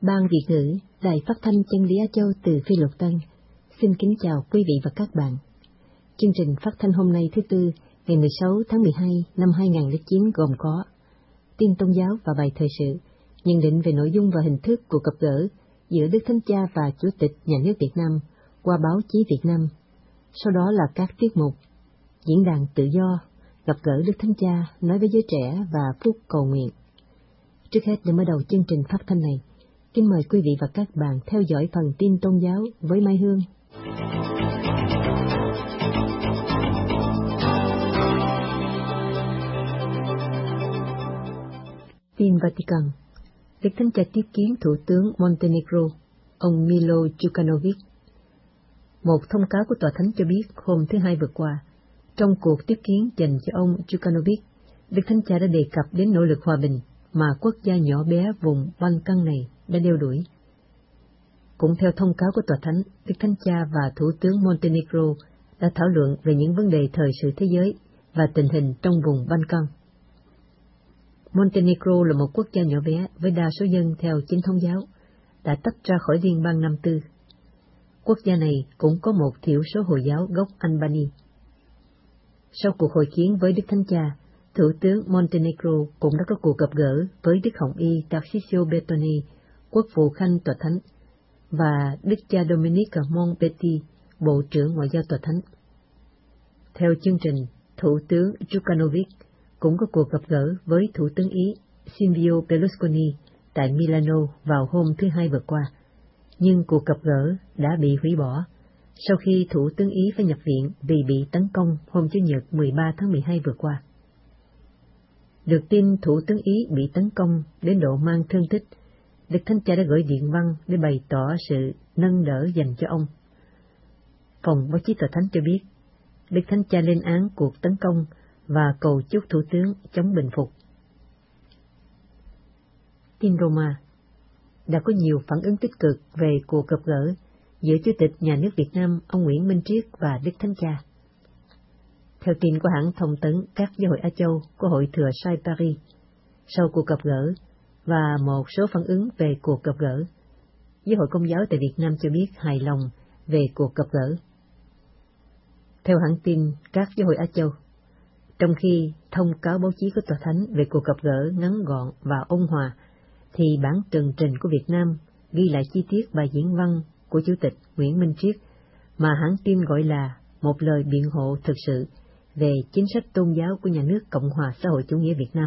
Ban Việt ngữ, Đài Phát thanh Chân lý Á Châu từ Phi Luật Tân, xin kính chào quý vị và các bạn. Chương trình phát thanh hôm nay thứ Tư, ngày 16 tháng 12 năm 2009 gồm có tin tôn giáo và bài thời sự, nhận định về nội dung và hình thức cuộc gặp gỡ giữa Đức Thánh Cha và Chủ tịch Nhà nước Việt Nam qua báo chí Việt Nam. Sau đó là các tiết mục diễn đàn tự do, gặp gỡ Đức Thánh Cha nói với giới trẻ và phút cầu nguyện. Trước hết, để mở đầu chương trình phát thanh này, kính mời quý vị và các bạn theo dõi phần tin tôn giáo với Mai Hương. Tin Vatican. Đức Thánh Cha tiếp kiến Thủ tướng Montenegro, ông Milo Đjukanovic. Một thông cáo của Tòa Thánh cho biết hôm thứ Hai vừa qua, trong cuộc tiếp kiến dành cho ông Đjukanovic, Đức Thánh Cha đã đề cập đến nỗ lực hòa bình mà quốc gia nhỏ bé vùng Balkan này đã đeo đuổi. Cũng theo thông cáo của Tòa Thánh, Đức Thánh Cha và Thủ tướng Montenegro đã thảo luận về những vấn đề thời sự thế giới và tình hình trong vùng Balkan. Montenegro là một quốc gia nhỏ bé với đa số dân theo chính thống giáo, đã tách ra khỏi liên bang Nam Tư. Quốc gia này cũng có một thiểu số Hồi giáo gốc Albania. Sau cuộc hội kiến với Đức Thánh Cha, Thủ tướng Montenegro cũng đã có cuộc gặp gỡ với Đức Hồng Y Tarcisio Bertone, quốc vụ khanh Tòa Thánh, và Đức cha Dominic Monpetti, Bộ trưởng Ngoại giao Tòa Thánh. Theo chương trình, Thủ tướng Đjukanovic cũng có cuộc gặp gỡ với Thủ tướng Ý Silvio Berlusconi tại Milano vào hôm thứ Hai vừa qua, nhưng cuộc gặp gỡ đã bị hủy bỏ sau khi Thủ tướng Ý phải nhập viện vì bị tấn công hôm Chủ nhật 13 tháng 12 vừa qua. Được tin Thủ tướng Ý bị tấn công đến độ mang thương tích, Đức Thánh Cha đã gửi điện văn để bày tỏ sự nâng đỡ dành cho ông. Phòng báo chí Tòa Thánh cho biết, Đức Thánh Cha lên án cuộc tấn công và cầu chúc Thủ tướng chống bình phục. Tin Roma. Đã có nhiều phản ứng tích cực về cuộc gặp gỡ giữa Chủ tịch Nhà nước Việt Nam ông Nguyễn Minh Triết và Đức Thánh Cha. Theo tin của hãng thông tấn các giáo hội Á Châu của Hội Thừa Sai Paris, sau cuộc gặp gỡ và một số phản ứng về cuộc gặp gỡ, Giáo hội Công giáo tại Việt Nam cho biết hài lòng về cuộc gặp gỡ. Theo hãng tin các giáo hội Á Châu, trong khi thông cáo báo chí của Tòa Thánh về cuộc gặp gỡ ngắn gọn và ôn hòa, thì bản tường trình của Việt Nam ghi lại chi tiết bài diễn văn của Chủ tịch Nguyễn Minh Triết mà hãng tin gọi là một lời biện hộ thực sự về chính sách tôn giáo của Nhà nước Cộng hòa xã hội chủ nghĩa Việt Nam.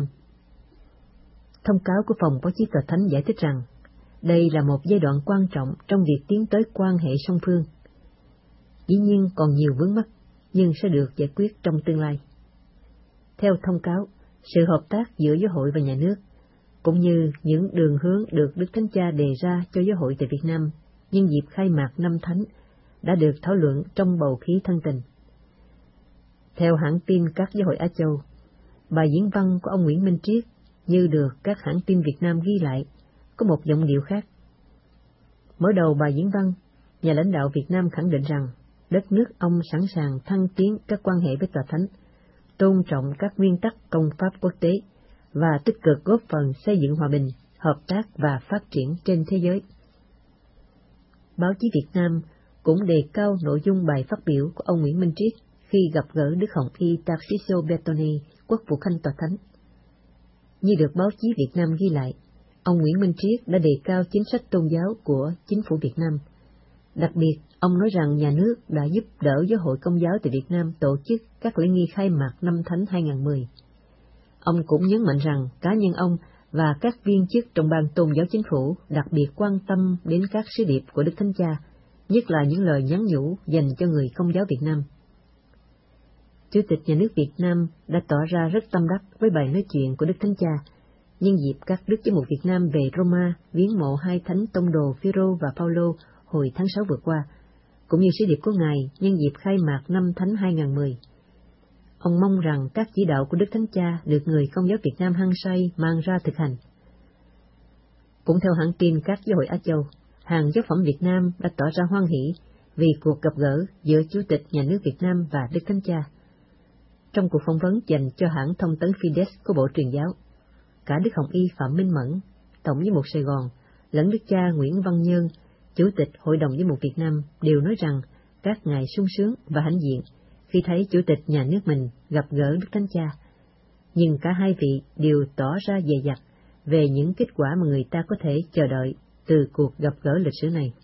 Thông cáo của Phòng báo chí Tòa Thánh giải thích rằng đây là một giai đoạn quan trọng trong việc tiến tới quan hệ song phương. Dĩ nhiên còn nhiều vướng mắc, nhưng sẽ được giải quyết trong tương lai. Theo thông cáo, sự hợp tác giữa giáo hội và nhà nước, cũng như những đường hướng được Đức Thánh Cha đề ra cho giáo hội tại Việt Nam nhân dịp khai mạc năm Thánh, đã được thảo luận trong bầu khí thân tình. Theo hãng tin các giáo hội Á Châu, bài diễn văn của ông Nguyễn Minh Triết, như được các hãng tin Việt Nam ghi lại, có một giọng điệu khác. Mở đầu bài diễn văn, nhà lãnh đạo Việt Nam khẳng định rằng đất nước ông sẵn sàng thăng tiến các quan hệ với Tòa Thánh, tôn trọng các nguyên tắc công pháp quốc tế và tích cực góp phần xây dựng hòa bình, hợp tác và phát triển trên thế giới. Báo chí Việt Nam cũng đề cao nội dung bài phát biểu của ông Nguyễn Minh Triết khi gặp gỡ Đức Hồng Y Tarcisio Bertone, quốc vụ khanh Tòa Thánh. Như được báo chí Việt Nam ghi lại, ông Nguyễn Minh Triết đã đề cao chính sách tôn giáo của chính phủ Việt Nam. Đặc biệt, ông nói rằng nhà nước đã giúp đỡ Giáo hội Công giáo tại Việt Nam tổ chức các lễ nghi khai mạc năm Thánh 2010. Ông cũng nhấn mạnh rằng cá nhân ông và các viên chức trong ban tôn giáo chính phủ đặc biệt quan tâm đến các sứ điệp của Đức Thánh Cha, nhất là những lời nhắn nhủ dành cho người Công giáo Việt Nam. Chủ tịch Nhà nước Việt Nam đã tỏ ra rất tâm đắc với bài nói chuyện của Đức Thánh Cha nhân dịp các đức giám mục Việt Nam về Roma viếng mộ hai thánh tông đồ Phêrô và Phaolô hồi tháng 6 vừa qua, cũng như sứ điệp của Ngài nhân dịp khai mạc năm Thánh 2010. Ông mong rằng các chỉ đạo của Đức Thánh Cha được người Công giáo Việt Nam hăng say mang ra thực hành. Cũng theo hãng tin các giáo hội Á Châu, hàng giáo phẩm Việt Nam đã tỏ ra hoan hỷ vì cuộc gặp gỡ giữa Chủ tịch Nhà nước Việt Nam và Đức Thánh Cha. Trong cuộc phỏng vấn dành cho hãng thông tấn Fides của Bộ Truyền giáo, cả Đức Hồng Y Phạm Minh Mẫn, Tổng giám mục Sài Gòn, lẫn đức cha Nguyễn Văn Nhơn, Chủ tịch Hội đồng Giám mục Việt Nam đều nói rằng các ngài sung sướng và hãnh diện khi thấy Chủ tịch nhà nước mình gặp gỡ Đức Thánh Cha, nhưng cả hai vị đều tỏ ra dè dặt về những kết quả mà người ta có thể chờ đợi từ cuộc gặp gỡ lịch sử này.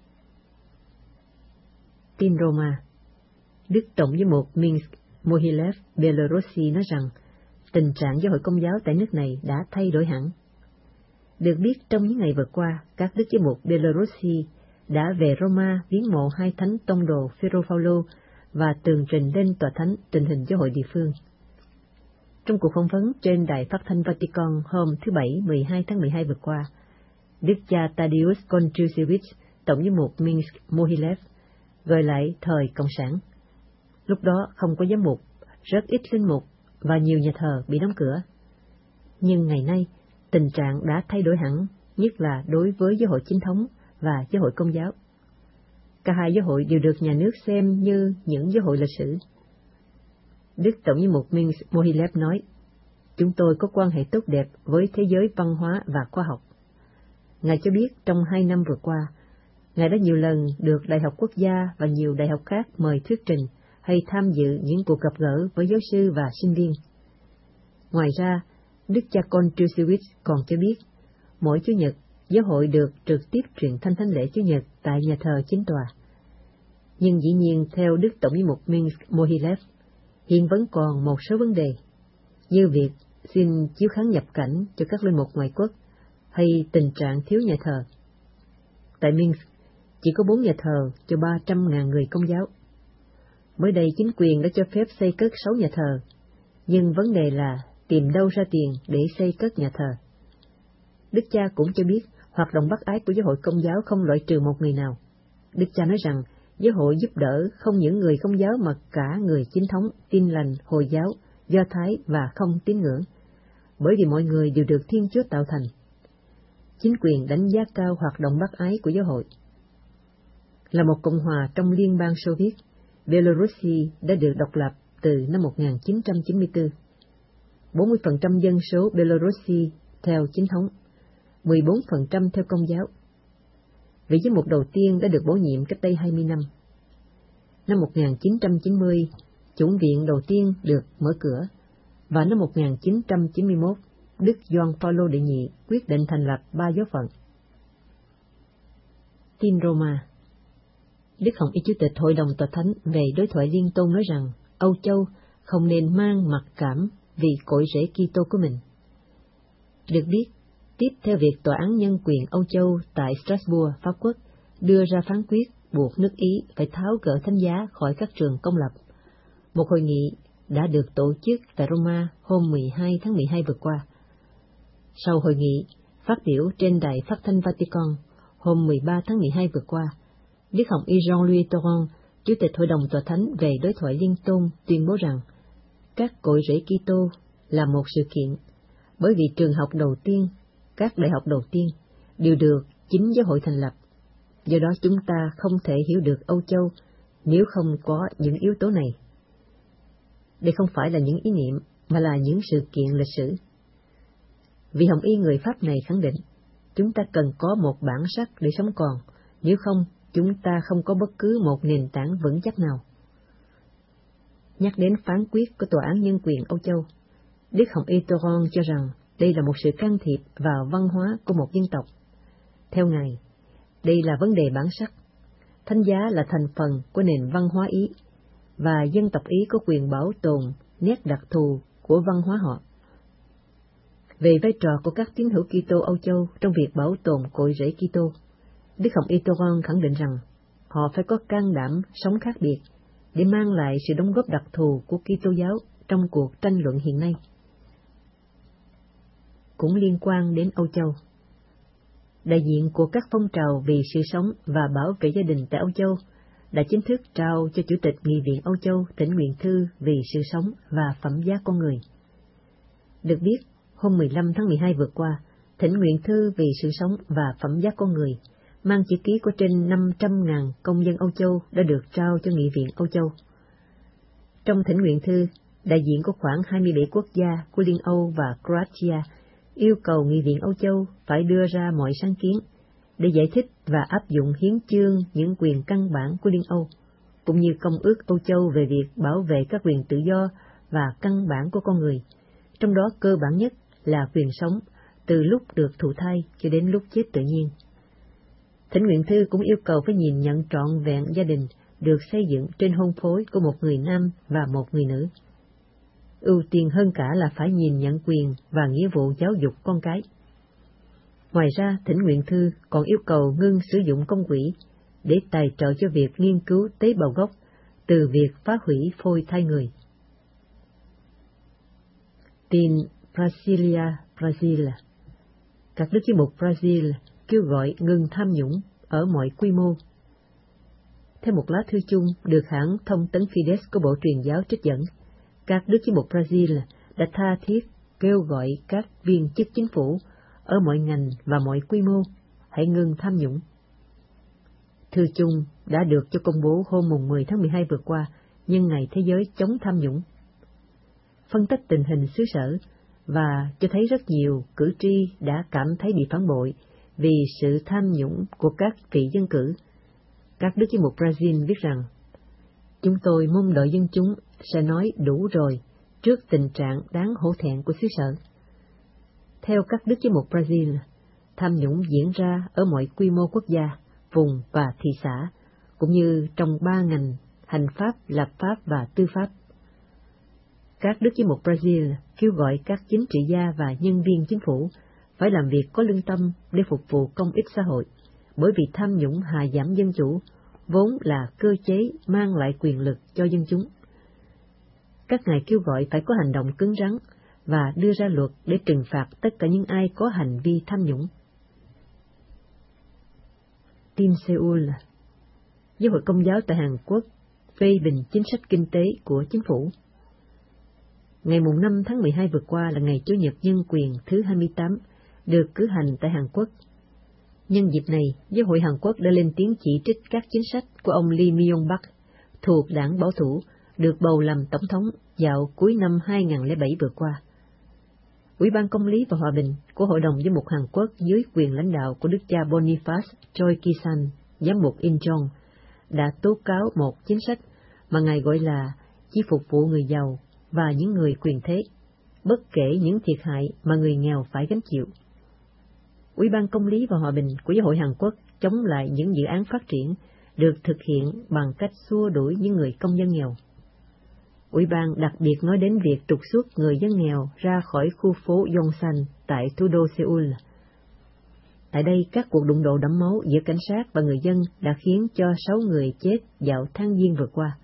Tin Roma. Đức Tổng giám mục Minsk Mohilev Belorussi nói rằng tình trạng giáo hội Công giáo tại nước này đã thay đổi hẳn. Được biết trong những ngày vừa qua, các đức giám mục Belorussi đã về Roma viếng mộ hai thánh tông đồ Phêrô Phaolô và tường trình lên tòa thánh tình hình giáo hội địa phương. Trong cuộc phỏng vấn trên đài phát thanh Vatican hôm thứ Bảy 12 tháng 12 vừa qua, Đức cha Tadeusz Kończykiewicz, Tổng giám mục Minsk Mohilev, gợi lại thời Cộng sản. Lúc đó không có giám mục, rất ít linh mục và nhiều nhà thờ bị đóng cửa. Nhưng ngày nay, tình trạng đã thay đổi hẳn, nhất là đối với giáo hội chính thống và giáo hội Công giáo. Cả hai giáo hội đều được nhà nước xem như những giáo hội lịch sử. Đức Tổng giám mục Minsk Mohilev nói, chúng tôi có quan hệ tốt đẹp với thế giới văn hóa và khoa học. Ngài cho biết trong 2 năm vừa qua, Ngài đã nhiều lần được Đại học Quốc gia và nhiều đại học khác mời thuyết trình hay tham dự những cuộc gặp gỡ với giáo sư và sinh viên. Ngoài ra, Đức cha Kończykiewicz còn cho biết, mỗi Chủ nhật, giáo hội được trực tiếp truyền thanh thánh lễ Chủ nhật tại nhà thờ chính tòa. Nhưng dĩ nhiên theo Đức Tổng giám mục Minsk Mohilev, hiện vẫn còn một số vấn đề, như việc xin chiếu kháng nhập cảnh cho các linh mục ngoại quốc hay tình trạng thiếu nhà thờ. Tại Minsk, chỉ có 4 nhà thờ cho 300.000 người Công giáo. Mới đây chính quyền đã cho phép xây cất 6 nhà thờ, nhưng vấn đề là tìm đâu ra tiền để xây cất nhà thờ. Đức cha cũng cho biết hoạt động bác ái của giáo hội Công giáo không loại trừ một người nào. Đức cha nói rằng giáo hội giúp đỡ không những người Công giáo mà cả người chính thống, Tin lành, Hồi giáo, Do Thái và không tín ngưỡng, bởi vì mọi người đều được Thiên Chúa tạo thành. Chính quyền đánh giá cao hoạt động bác ái của giáo hội. Là một cộng hòa trong Liên bang Xô Viết, Belarus đã được độc lập từ năm 1994. 40% dân số Belarus theo chính thống, 14% theo Công giáo. Vị giám mục đầu tiên đã được bổ nhiệm cách đây 20 năm. Năm 1990, chủng viện đầu tiên được mở cửa, và năm 1991, Đức Gioan Phaolô đệ nhị quyết định thành lập 3 giáo phận. Tin Roma. Đức Hồng Y Chủ tịch Hội đồng Tòa Thánh về đối thoại liên tôn nói rằng Âu Châu không nên mang mặc cảm vì cội rễ Kitô của mình. Được biết, tiếp theo việc Tòa án Nhân quyền Âu Châu tại Strasbourg, Pháp Quốc đưa ra phán quyết buộc nước Ý phải tháo gỡ thánh giá khỏi các trường công lập, một hội nghị đã được tổ chức tại Roma hôm 12 tháng 12 vừa qua. Sau hội nghị, phát biểu trên đài phát thanh Vatican hôm 13 tháng 12 vừa qua, Đức Hồng Y Jean-Louis Tauran, Chủ tịch Hội đồng Tòa Thánh về đối thoại liên tôn, tuyên bố rằng các cội rễ Kitô là một sự kiện, bởi vì trường học đầu tiên, các đại học đầu tiên đều được chính giáo hội thành lập. Do đó chúng ta không thể hiểu được Âu Châu nếu không có những yếu tố này. Đây không phải là những ý niệm, mà là những sự kiện lịch sử. Vị Hồng Y người Pháp này khẳng định, chúng ta cần có một bản sắc để sống còn, nếu không, chúng ta không có bất cứ một nền tảng vững chắc nào. Nhắc đến phán quyết của Tòa án Nhân quyền Âu Châu, Đức Hồng Y Tauran cho rằng đây là một sự can thiệp vào văn hóa của một dân tộc. Theo Ngài, đây là vấn đề bản sắc. Thánh giá là thành phần của nền văn hóa Ý, và dân tộc Ý có quyền bảo tồn nét đặc thù của văn hóa họ. Về vai trò của các tín hữu Kitô Âu Châu trong việc bảo tồn cội rễ Kitô, Đức Hồng Y Tauran khẳng định rằng họ phải có can đảm sống khác biệt để mang lại sự đóng góp đặc thù của Kitô giáo trong cuộc tranh luận hiện nay. Cũng liên quan đến Âu Châu, đại diện của các phong trào vì sự sống và bảo vệ gia đình tại Âu Châu đã chính thức trao cho Chủ tịch Nghị viện Âu Châu thỉnh nguyện thư vì sự sống và phẩm giá con người. Được biết, hôm 15 tháng 12 vừa qua, thỉnh nguyện thư vì sự sống và phẩm giá con người mang chữ ký của trên 500.000 công dân Âu Châu đã được trao cho Nghị viện Âu Châu. Trong thỉnh nguyện thư, đại diện của khoảng 27 quốc gia của Liên Âu và Croatia yêu cầu Nghị viện Âu Châu phải đưa ra mọi sáng kiến để giải thích và áp dụng hiến chương những quyền căn bản của Liên Âu, cũng như Công ước Âu Châu về việc bảo vệ các quyền tự do và căn bản của con người, trong đó cơ bản nhất là quyền sống từ lúc được thụ thai cho đến lúc chết tự nhiên. Thỉnh nguyện thư cũng yêu cầu phải nhìn nhận trọn vẹn gia đình được xây dựng trên hôn phối của một người nam và một người nữ. Ưu tiên hơn cả là phải nhìn nhận quyền và nghĩa vụ giáo dục con cái. Ngoài ra, thỉnh nguyện thư còn yêu cầu ngưng sử dụng công quỹ để tài trợ cho việc nghiên cứu tế bào gốc từ việc phá hủy phôi thai người. Tin Brasilia, Brazil. Các đức giám mục Brazil kêu gọi ngừng tham nhũng ở mọi quy mô. Theo một lá thư chung được hãng thông tấn Fides của Bộ Truyền giáo trích dẫn, các đức giám mục Brazil đã tha thiết kêu gọi các viên chức chính phủ ở mọi ngành và mọi quy mô hãy ngừng tham nhũng. Thư chung đã được cho công bố hôm 10 tháng 12 vừa qua, nhân ngày Thế giới chống tham nhũng. Phân tích tình hình xứ sở và cho thấy rất nhiều cử tri đã cảm thấy bị phản bội vì sự tham nhũng của các vị dân cử. Các đức giám mục Brazil viết rằng, chúng tôi mong đợi dân chúng sẽ nói đủ rồi trước tình trạng đáng hổ thẹn của xứ sở. Theo các đức giám mục Brazil, tham nhũng diễn ra ở mọi quy mô quốc gia, vùng và thị xã, cũng như trong 3 ngành hành pháp, lập pháp và tư pháp. Các đức giám mục Brazil kêu gọi các chính trị gia và nhân viên chính phủ phải làm việc có lương tâm để phục vụ công ích xã hội, bởi vì tham nhũng hạ giảm dân chủ, vốn là cơ chế mang lại quyền lực cho dân chúng. Các ngài kêu gọi phải có hành động cứng rắn và đưa ra luật để trừng phạt tất cả những ai có hành vi tham nhũng. Tin Seoul. Giáo hội Công giáo tại Hàn Quốc phê bình chính sách kinh tế của chính phủ. Ngày 5 tháng 12 vừa qua là ngày Chủ nhật nhân quyền thứ 28 được cử hành tại Hàn Quốc. Nhân dịp này, Giáo hội Hàn Quốc đã lên tiếng chỉ trích các chính sách của ông Lee Myung-bak thuộc đảng bảo thủ được bầu làm tổng thống vào cuối năm 2007 vừa qua. Ủy ban Công lý và Hòa bình của Hội đồng Giám mục Hàn Quốc dưới quyền lãnh đạo của Đức cha Boniface Choi Ki-san, giám mục Incheon, đã tố cáo một chính sách mà ngài gọi là chỉ phục vụ người giàu và những người quyền thế, bất kể những thiệt hại mà người nghèo phải gánh chịu. Ủy ban Công lý và Hòa bình của Giáo hội Hàn Quốc chống lại những dự án phát triển được thực hiện bằng cách xua đuổi những người công dân nghèo. Ủy ban đặc biệt nói đến việc trục xuất người dân nghèo ra khỏi khu phố Yongsan tại thủ đô Seoul. Tại đây, các cuộc đụng độ đẫm máu giữa cảnh sát và người dân đã khiến cho 6 người chết vào tháng Giêng vừa qua.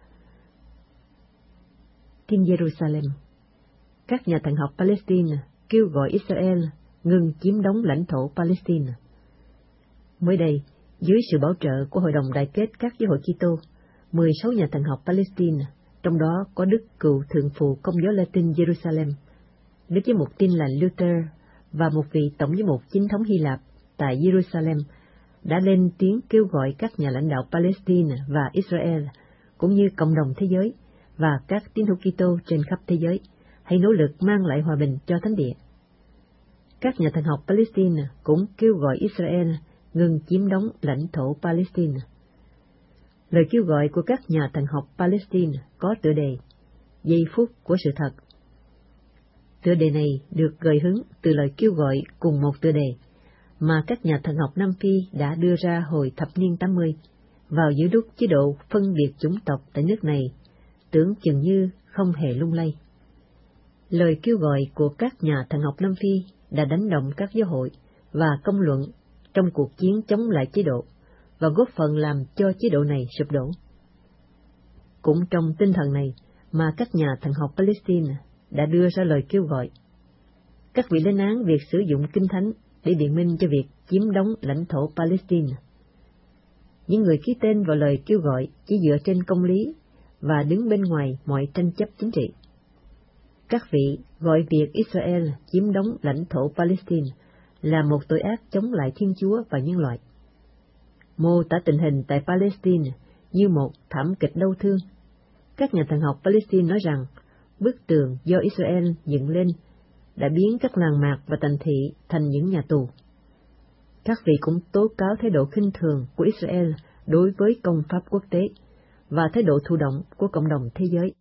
Tin Jerusalem. Các nhà thần học Palestine kêu gọi Israel ngừng chiếm đóng lãnh thổ Palestine. Mới đây, dưới sự bảo trợ của Hội đồng Đại kết các giáo hội Kitô, 16 nhà thần học Palestine, trong đó có Đức Cựu Thượng phụ Công giáo Latin Jerusalem, Đức Giám mục Tin lành Luther và một vị tổng giám mục chính thống Hy Lạp tại Jerusalem, đã lên tiếng kêu gọi các nhà lãnh đạo Palestine và Israel, cũng như cộng đồng thế giới và các tín hữu Kitô trên khắp thế giới, hãy nỗ lực mang lại hòa bình cho thánh địa. Các nhà thần học Palestine cũng kêu gọi Israel ngừng chiếm đóng lãnh thổ Palestine. Lời kêu gọi của các nhà thần học Palestine có tựa đề Giây phút của sự thật. Tựa đề này được gợi hứng từ lời kêu gọi cùng một tựa đề mà các nhà thần học Nam Phi đã đưa ra hồi thập niên 80, vào giữa lúc chế độ phân biệt chủng tộc tại nước này tưởng chừng như không hề lung lay. Lời kêu gọi của các nhà thần học Nam Phi đã đánh động các giáo hội và công luận trong cuộc chiến chống lại chế độ và góp phần làm cho chế độ này sụp đổ. Cũng trong tinh thần này mà các nhà thần học Palestine đã đưa ra lời kêu gọi. Các vị lên án việc sử dụng kinh thánh để biện minh cho việc chiếm đóng lãnh thổ Palestine. Những người ký tên vào lời kêu gọi chỉ dựa trên công lý và đứng bên ngoài mọi tranh chấp chính trị. Các vị gọi việc Israel chiếm đóng lãnh thổ Palestine là một tội ác chống lại Thiên Chúa và nhân loại. Mô tả tình hình tại Palestine như một thảm kịch đau thương. Các nhà thần học Palestine nói rằng bức tường do Israel dựng lên đã biến các làng mạc và thành thị thành những nhà tù. Các vị cũng tố cáo thái độ khinh thường của Israel đối với công pháp quốc tế và thái độ thụ động của cộng đồng thế giới.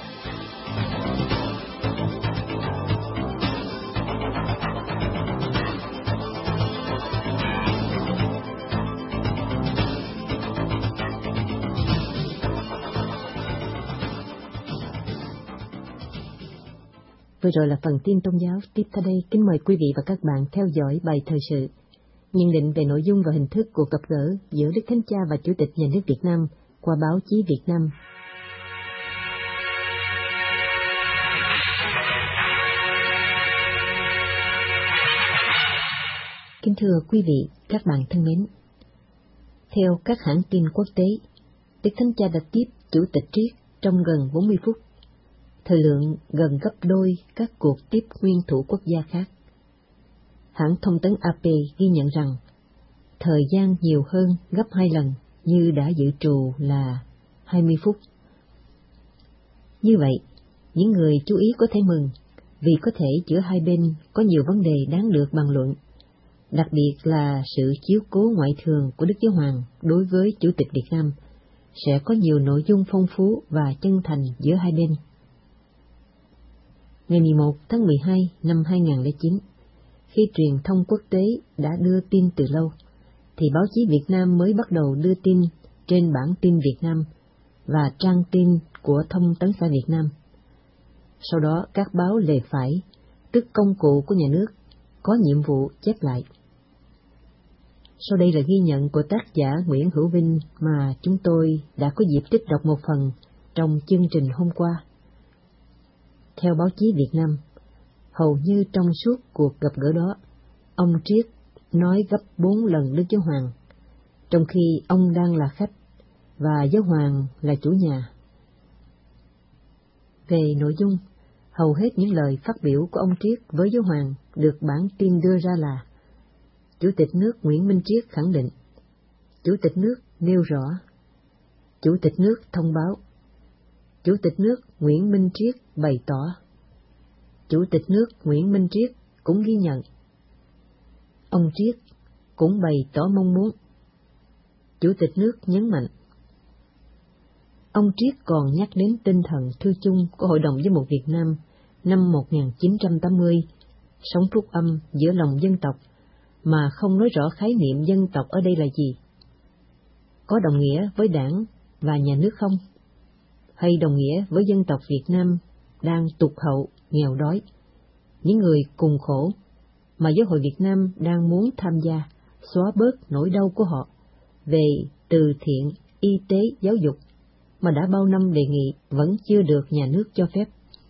Vừa rồi là phần tin tôn giáo. Tiếp theo đây, kính mời quý vị và các bạn theo dõi bài thời sự, nhận định về nội dung và hình thức cuộc gặp gỡ giữa Đức Thánh Cha và Chủ tịch Nhà nước Việt Nam qua báo chí Việt Nam. Kính thưa quý vị, các bạn thân mến, theo các hãng tin quốc tế, Đức Thánh Cha đã tiếp Chủ tịch Triết trong gần 40 phút, thời lượng gần gấp đôi các cuộc tiếp nguyên thủ quốc gia khác. Hãng thông tấn AP ghi nhận rằng thời gian nhiều hơn gấp 2 lần như đã dự trù là 20 phút. Như vậy, những người chú ý có thể mừng vì có thể giữa hai bên có nhiều vấn đề đáng được bàn luận, đặc biệt là sự chiếu cố ngoại thường của Đức Giáo Hoàng đối với Chủ tịch Việt Nam sẽ có nhiều nội dung phong phú và chân thành giữa hai bên. Ngày 11 tháng 12 năm 2009, khi truyền thông quốc tế đã đưa tin từ lâu, thì báo chí Việt Nam mới bắt đầu đưa tin trên bản tin Việt Nam và trang tin của Thông tấn xã Việt Nam. Sau đó các báo lề phải, tức công cụ của nhà nước, có nhiệm vụ chép lại. Sau đây là ghi nhận của tác giả Nguyễn Hữu Vinh mà chúng tôi đã có dịp trích đọc một phần trong chương trình hôm qua. Theo báo chí Việt Nam, hầu như trong suốt cuộc gặp gỡ đó, ông Triết nói gấp 4 lần Đức Giáo Hoàng, trong khi ông đang là khách và Giáo Hoàng là chủ nhà. Về nội dung, hầu hết những lời phát biểu của ông Triết với Giáo Hoàng được bản tin đưa ra là: Chủ tịch nước Nguyễn Minh Triết khẳng định, Chủ tịch nước nêu rõ, Chủ tịch nước thông báo, Chủ tịch nước Nguyễn Minh Triết bày tỏ, Chủ tịch nước Nguyễn Minh Triết cũng ghi nhận, ông Triết cũng bày tỏ mong muốn. Chủ tịch nước nhấn mạnh. Ông Triết còn nhắc đến tinh thần thư chung của Hội đồng Giám mục Việt Nam năm 1980, sống phúc âm giữa lòng dân tộc, mà không nói rõ khái niệm dân tộc ở đây là gì. Có đồng nghĩa với đảng và nhà nước không? Hay đồng nghĩa với dân tộc Việt Nam đang tụt hậu, nghèo đói, những người cùng khổ, mà Giáo hội Việt Nam đang muốn tham gia, xóa bớt nỗi đau của họ về từ thiện, y tế, giáo dục, mà đã bao năm đề nghị vẫn chưa được nhà nước cho phép.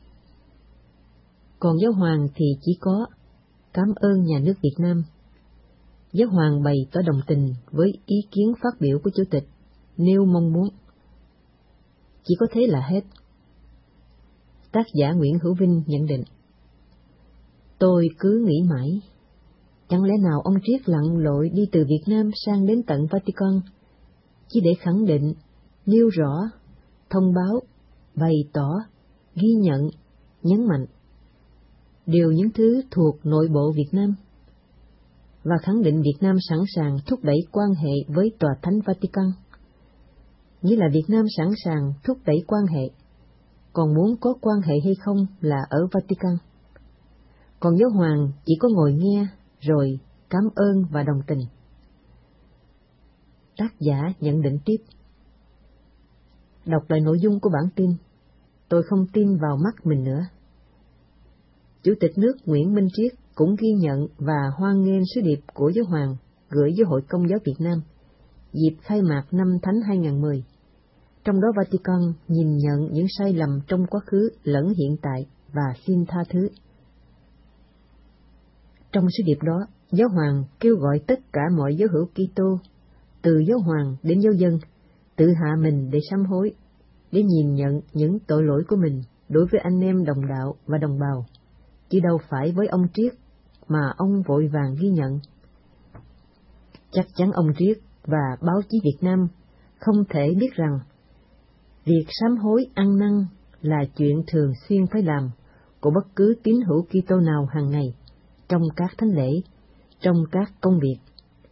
Còn Giáo hoàng thì chỉ có cảm ơn nhà nước Việt Nam. Giáo hoàng bày tỏ đồng tình với ý kiến phát biểu của Chủ tịch, nêu mong muốn. Chỉ có thế là hết. Tác giả Nguyễn Hữu Vinh nhận định. Tôi cứ nghĩ mãi, chẳng lẽ nào ông Triết lặn lội đi từ Việt Nam sang đến tận Vatican, chỉ để khẳng định, nêu rõ, thông báo, bày tỏ, ghi nhận, nhấn mạnh, đều những thứ thuộc nội bộ Việt Nam, và khẳng định Việt Nam sẵn sàng thúc đẩy quan hệ với Tòa Thánh Vatican. Nghĩa là Việt Nam sẵn sàng thúc đẩy quan hệ, còn muốn có quan hệ hay không là ở Vatican. Còn Giáo hoàng chỉ có ngồi nghe rồi cảm ơn và đồng tình. Tác giả nhận định tiếp. Đọc lại nội dung của bản tin, tôi không tin vào mắt mình nữa. Chủ tịch nước Nguyễn Minh Triết cũng ghi nhận và hoan nghênh sứ điệp của Giáo hoàng gửi với Hội Công giáo Việt Nam dịp khai mạc năm Thánh 2010. Trong đó Vatican nhìn nhận những sai lầm trong quá khứ lẫn hiện tại và xin tha thứ. Trong sứ điệp đó, Giáo hoàng kêu gọi tất cả mọi giáo hữu Kitô, từ giáo hoàng đến giáo dân, tự hạ mình để sám hối, để nhìn nhận những tội lỗi của mình đối với anh em đồng đạo và đồng bào, chứ đâu phải với ông Triết mà ông vội vàng ghi nhận. Chắc chắn ông Triết và báo chí Việt Nam không thể biết rằng việc sám hối ăn năn là chuyện thường xuyên phải làm của bất cứ tín hữu Kitô nào hàng ngày, trong các thánh lễ, trong các công việc,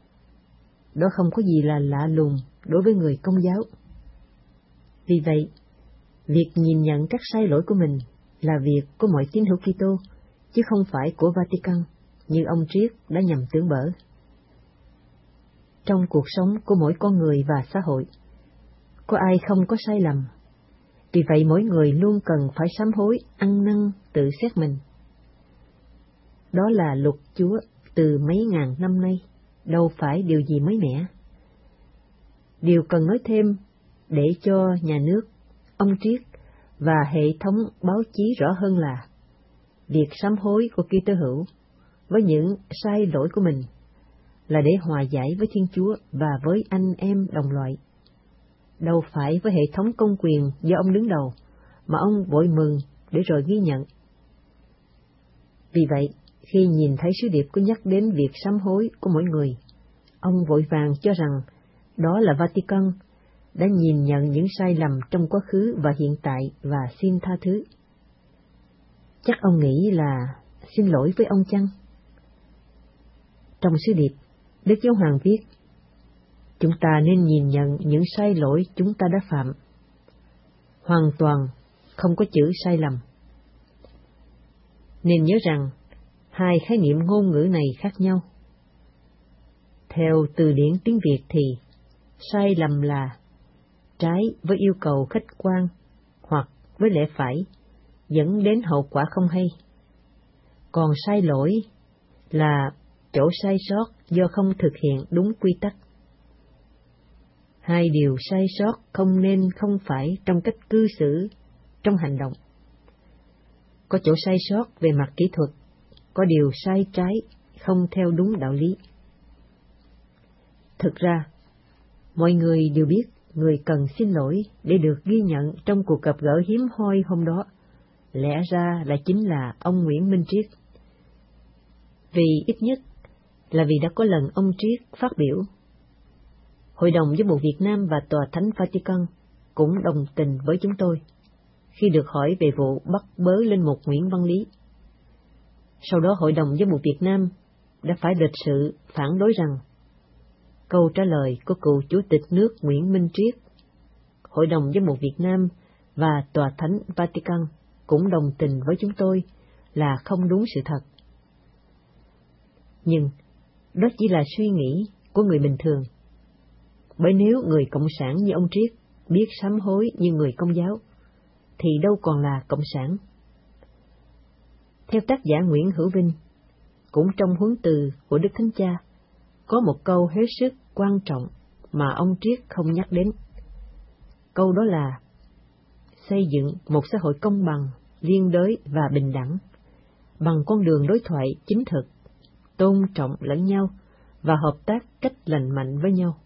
đó không có gì là lạ lùng đối với người Công giáo. Vì vậy, việc nhìn nhận các sai lỗi của mình là việc của mọi tín hữu Kitô, chứ không phải của Vatican, như ông Triết đã nhầm tưởng bở. Trong cuộc sống của mỗi con người và xã hội, có ai không có sai lầm? Vì vậy mỗi người luôn cần phải sám hối, ăn năn, tự xét mình. Đó là luật Chúa từ mấy ngàn năm nay, đâu phải điều gì mới mẻ. Điều cần nói thêm để cho nhà nước, ông Triết và hệ thống báo chí rõ hơn là việc sám hối của Kitô hữu với những sai lỗi của mình là để hòa giải với Thiên Chúa và với anh em đồng loại, đâu phải với hệ thống công quyền do ông đứng đầu mà ông vội mừng để rồi ghi nhận. Vì vậy, khi nhìn thấy sứ điệp có nhắc đến việc sám hối của mỗi người, ông vội vàng cho rằng đó là Vatican đã nhìn nhận những sai lầm trong quá khứ và hiện tại và xin tha thứ. Chắc ông nghĩ là xin lỗi với ông chăng? Trong sứ điệp, Đức Giáo Hoàng viết, chúng ta nên nhìn nhận những sai lỗi chúng ta đã phạm. Hoàn toàn không có chữ sai lầm. Nên nhớ rằng, hai khái niệm ngôn ngữ này khác nhau. Theo từ điển tiếng Việt thì, sai lầm là trái với yêu cầu khách quan hoặc với lẽ phải, dẫn đến hậu quả không hay. Còn sai lỗi là chỗ sai sót do không thực hiện đúng quy tắc. Hai điều sai sót không nên không phải trong cách cư xử, trong hành động. Có chỗ sai sót về mặt kỹ thuật, có điều sai trái, không theo đúng đạo lý. Thực ra, mọi người đều biết người cần xin lỗi để được ghi nhận trong cuộc gặp gỡ hiếm hoi hôm đó. Lẽ ra là chính là ông Nguyễn Minh Triết. Vì ít nhất là vì đã có lần ông Triết phát biểu. Hội đồng Giám mục Việt Nam và Tòa Thánh Vatican cũng đồng tình với chúng tôi khi được hỏi về vụ bắt bớ linh mục Nguyễn Văn Lý. Sau đó Hội đồng Giám mục Việt Nam đã phải lịch sự phản đối rằng câu trả lời của cựu Chủ tịch nước Nguyễn Minh Triết, Hội đồng Giám mục Việt Nam và Tòa Thánh Vatican cũng đồng tình với chúng tôi là không đúng sự thật. Nhưng đó chỉ là suy nghĩ của người bình thường. Bởi nếu người cộng sản như ông Triết biết sám hối như người Công giáo, thì đâu còn là cộng sản. Theo tác giả Nguyễn Hữu Vinh, cũng trong huấn từ của Đức Thánh Cha, có một câu hết sức quan trọng mà ông Triết không nhắc đến. Câu đó là xây dựng một xã hội công bằng, liên đới và bình đẳng, bằng con đường đối thoại chính thực, tôn trọng lẫn nhau và hợp tác cách lành mạnh với nhau.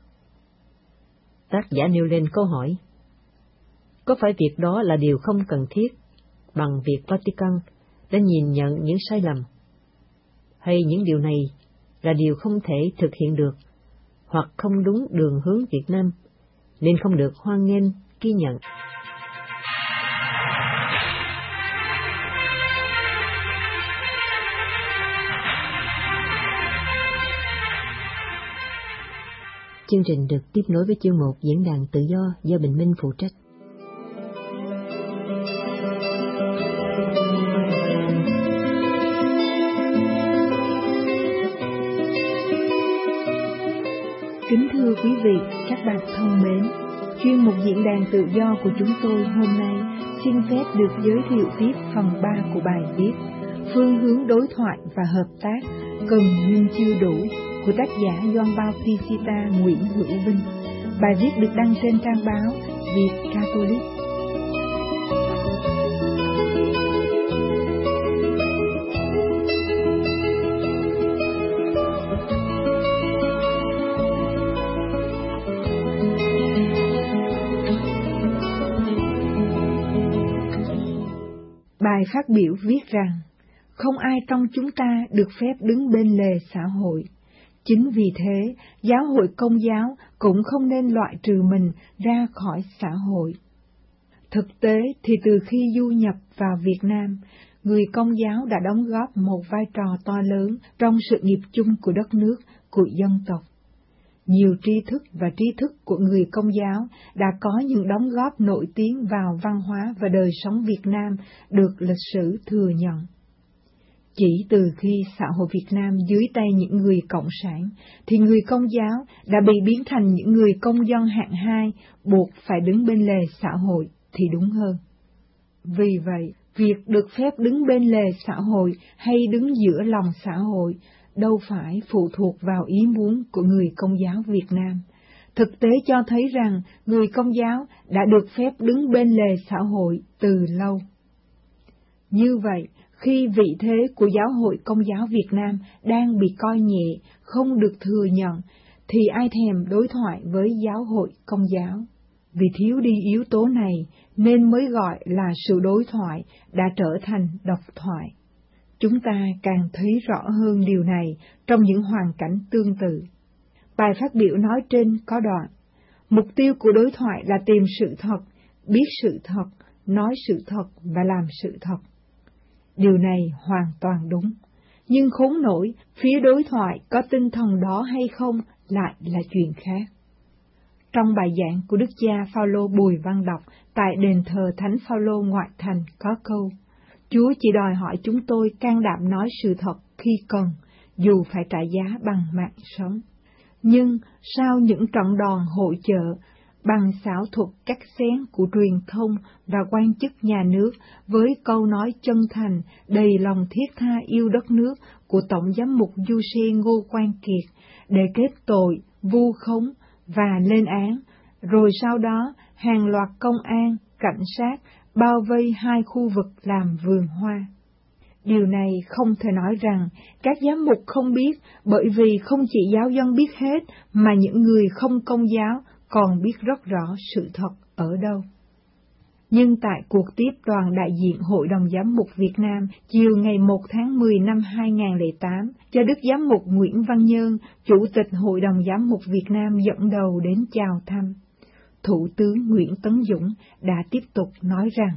Tác giả nêu lên câu hỏi, có phải việc đó là điều không cần thiết bằng việc Vatican đã nhìn nhận những sai lầm, hay những điều này là điều không thể thực hiện được hoặc không đúng đường hướng Việt Nam nên không được hoan nghênh, ghi nhận? Chương trình được tiếp nối với chương mục Diễn đàn Tự do Bình Minh phụ trách. Kính thưa quý vị, các bạn thân mến, chuyên mục Diễn đàn Tự do của chúng tôi hôm nay xin phép được giới thiệu tiếp phần 3 của bài viết Phương hướng đối thoại và hợp tác cần nhưng chưa đủ của tác giả Gioan Bautista Nguyễn Hữu Vinh. Bài viết được đăng trên trang báo Việt Catholic. Bài phát biểu viết rằng, không ai trong chúng ta được phép đứng bên lề xã hội. Chính vì thế, giáo hội Công giáo cũng không nên loại trừ mình ra khỏi xã hội. Thực tế thì từ khi du nhập vào Việt Nam, người Công giáo đã đóng góp một vai trò to lớn trong sự nghiệp chung của đất nước, của dân tộc. Nhiều tri thức và trí thức của người Công giáo đã có những đóng góp nổi tiếng vào văn hóa và đời sống Việt Nam được lịch sử thừa nhận. Chỉ từ khi xã hội Việt Nam dưới tay những người Cộng sản, thì người Công giáo đã bị biến thành những người công dân hạng hai, buộc phải đứng bên lề xã hội thì đúng hơn. Vì vậy, việc được phép đứng bên lề xã hội hay đứng giữa lòng xã hội đâu phải phụ thuộc vào ý muốn của người Công giáo Việt Nam. Thực tế cho thấy rằng người Công giáo đã được phép đứng bên lề xã hội từ lâu. Như vậy, khi vị thế của Giáo hội Công giáo Việt Nam đang bị coi nhẹ, không được thừa nhận, thì ai thèm đối thoại với Giáo hội Công giáo? Vì thiếu đi yếu tố này nên mới gọi là sự đối thoại đã trở thành độc thoại. Chúng ta càng thấy rõ hơn điều này trong những hoàn cảnh tương tự. Bài phát biểu nói trên có đoạn: mục tiêu của đối thoại là tìm sự thật, biết sự thật, nói sự thật và làm sự thật. Điều này hoàn toàn đúng, nhưng khốn nổi, phía đối thoại có tinh thần đó hay không lại là chuyện khác. Trong bài giảng của Đức cha Phaolô Bùi Văn Đọc tại đền thờ Thánh Phaolô ngoại thành có câu: Chúa chỉ đòi hỏi chúng tôi can đảm nói sự thật khi cần, dù phải trả giá bằng mạng sống. Nhưng sau những trận đòn hội chợ, bằng xảo thuật cắt xén của truyền thông và quan chức nhà nước với câu nói chân thành, đầy lòng thiết tha yêu đất nước của Tổng giám mục Du-xe Ngô Quang Kiệt để kết tội, vu khống và lên án, rồi sau đó hàng loạt công an, cảnh sát bao vây hai khu vực làm vườn hoa. Điều này không thể nói rằng các giám mục không biết, bởi vì không chỉ giáo dân biết hết, mà những người không công giáo còn biết rất rõ sự thật ở đâu. Nhưng tại cuộc tiếp đoàn đại diện Hội đồng Giám mục Việt Nam chiều ngày 1 tháng 10 năm 2008, cho Đức Giám mục Nguyễn Văn Nhơn, Chủ tịch Hội đồng Giám mục Việt Nam dẫn đầu đến chào thăm, Thủ tướng Nguyễn Tấn Dũng đã tiếp tục nói rằng,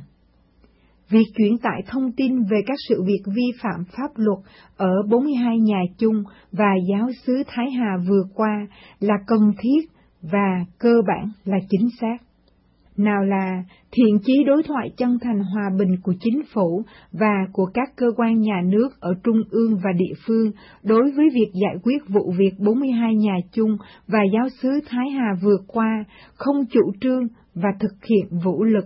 việc chuyển tải thông tin về các sự việc vi phạm pháp luật ở 42 nhà chung và giáo xứ Thái Hà vừa qua là cần thiết và cơ bản là chính xác. Nào là thiện chí đối thoại chân thành hòa bình của chính phủ và của các cơ quan nhà nước ở trung ương và địa phương đối với việc giải quyết vụ việc 42 nhà chung và giáo xứ Thái Hà vừa qua, không chủ trương và thực hiện vũ lực.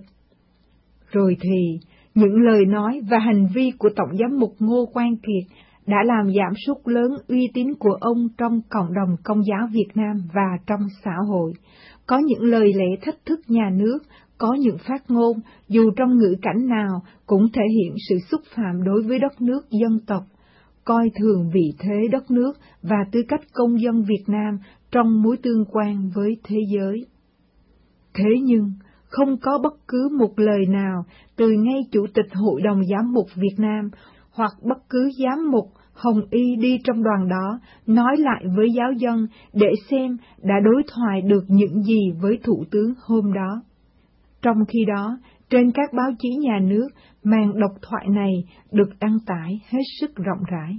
Rồi thì, những lời nói và hành vi của Tổng giám mục Ngô Quang Kiệt đã làm giảm sút lớn uy tín của ông trong cộng đồng Công giáo Việt Nam và trong xã hội. Có những lời lẽ thách thức nhà nước, có những phát ngôn, dù trong ngữ cảnh nào, cũng thể hiện sự xúc phạm đối với đất nước dân tộc, coi thường vị thế đất nước và tư cách công dân Việt Nam trong mối tương quan với thế giới. Thế nhưng, không có bất cứ một lời nào từ ngay Chủ tịch Hội đồng Giám mục Việt Nam hoặc bất cứ giám mục Hồng Y đi trong đoàn đó nói lại với giáo dân để xem đã đối thoại được những gì với Thủ tướng hôm đó. Trong khi đó, trên các báo chí nhà nước, màn độc thoại này được đăng tải hết sức rộng rãi.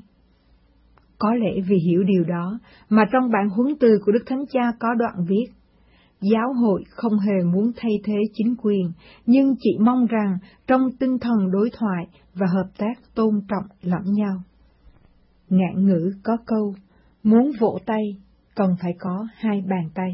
Có lẽ vì hiểu điều đó mà trong bản huấn từ của Đức Thánh Cha có đoạn viết: Giáo hội không hề muốn thay thế chính quyền, nhưng chỉ mong rằng trong tinh thần đối thoại và hợp tác tôn trọng lẫn nhau. Ngạn ngữ có câu, muốn vỗ tay, cần phải có hai bàn tay.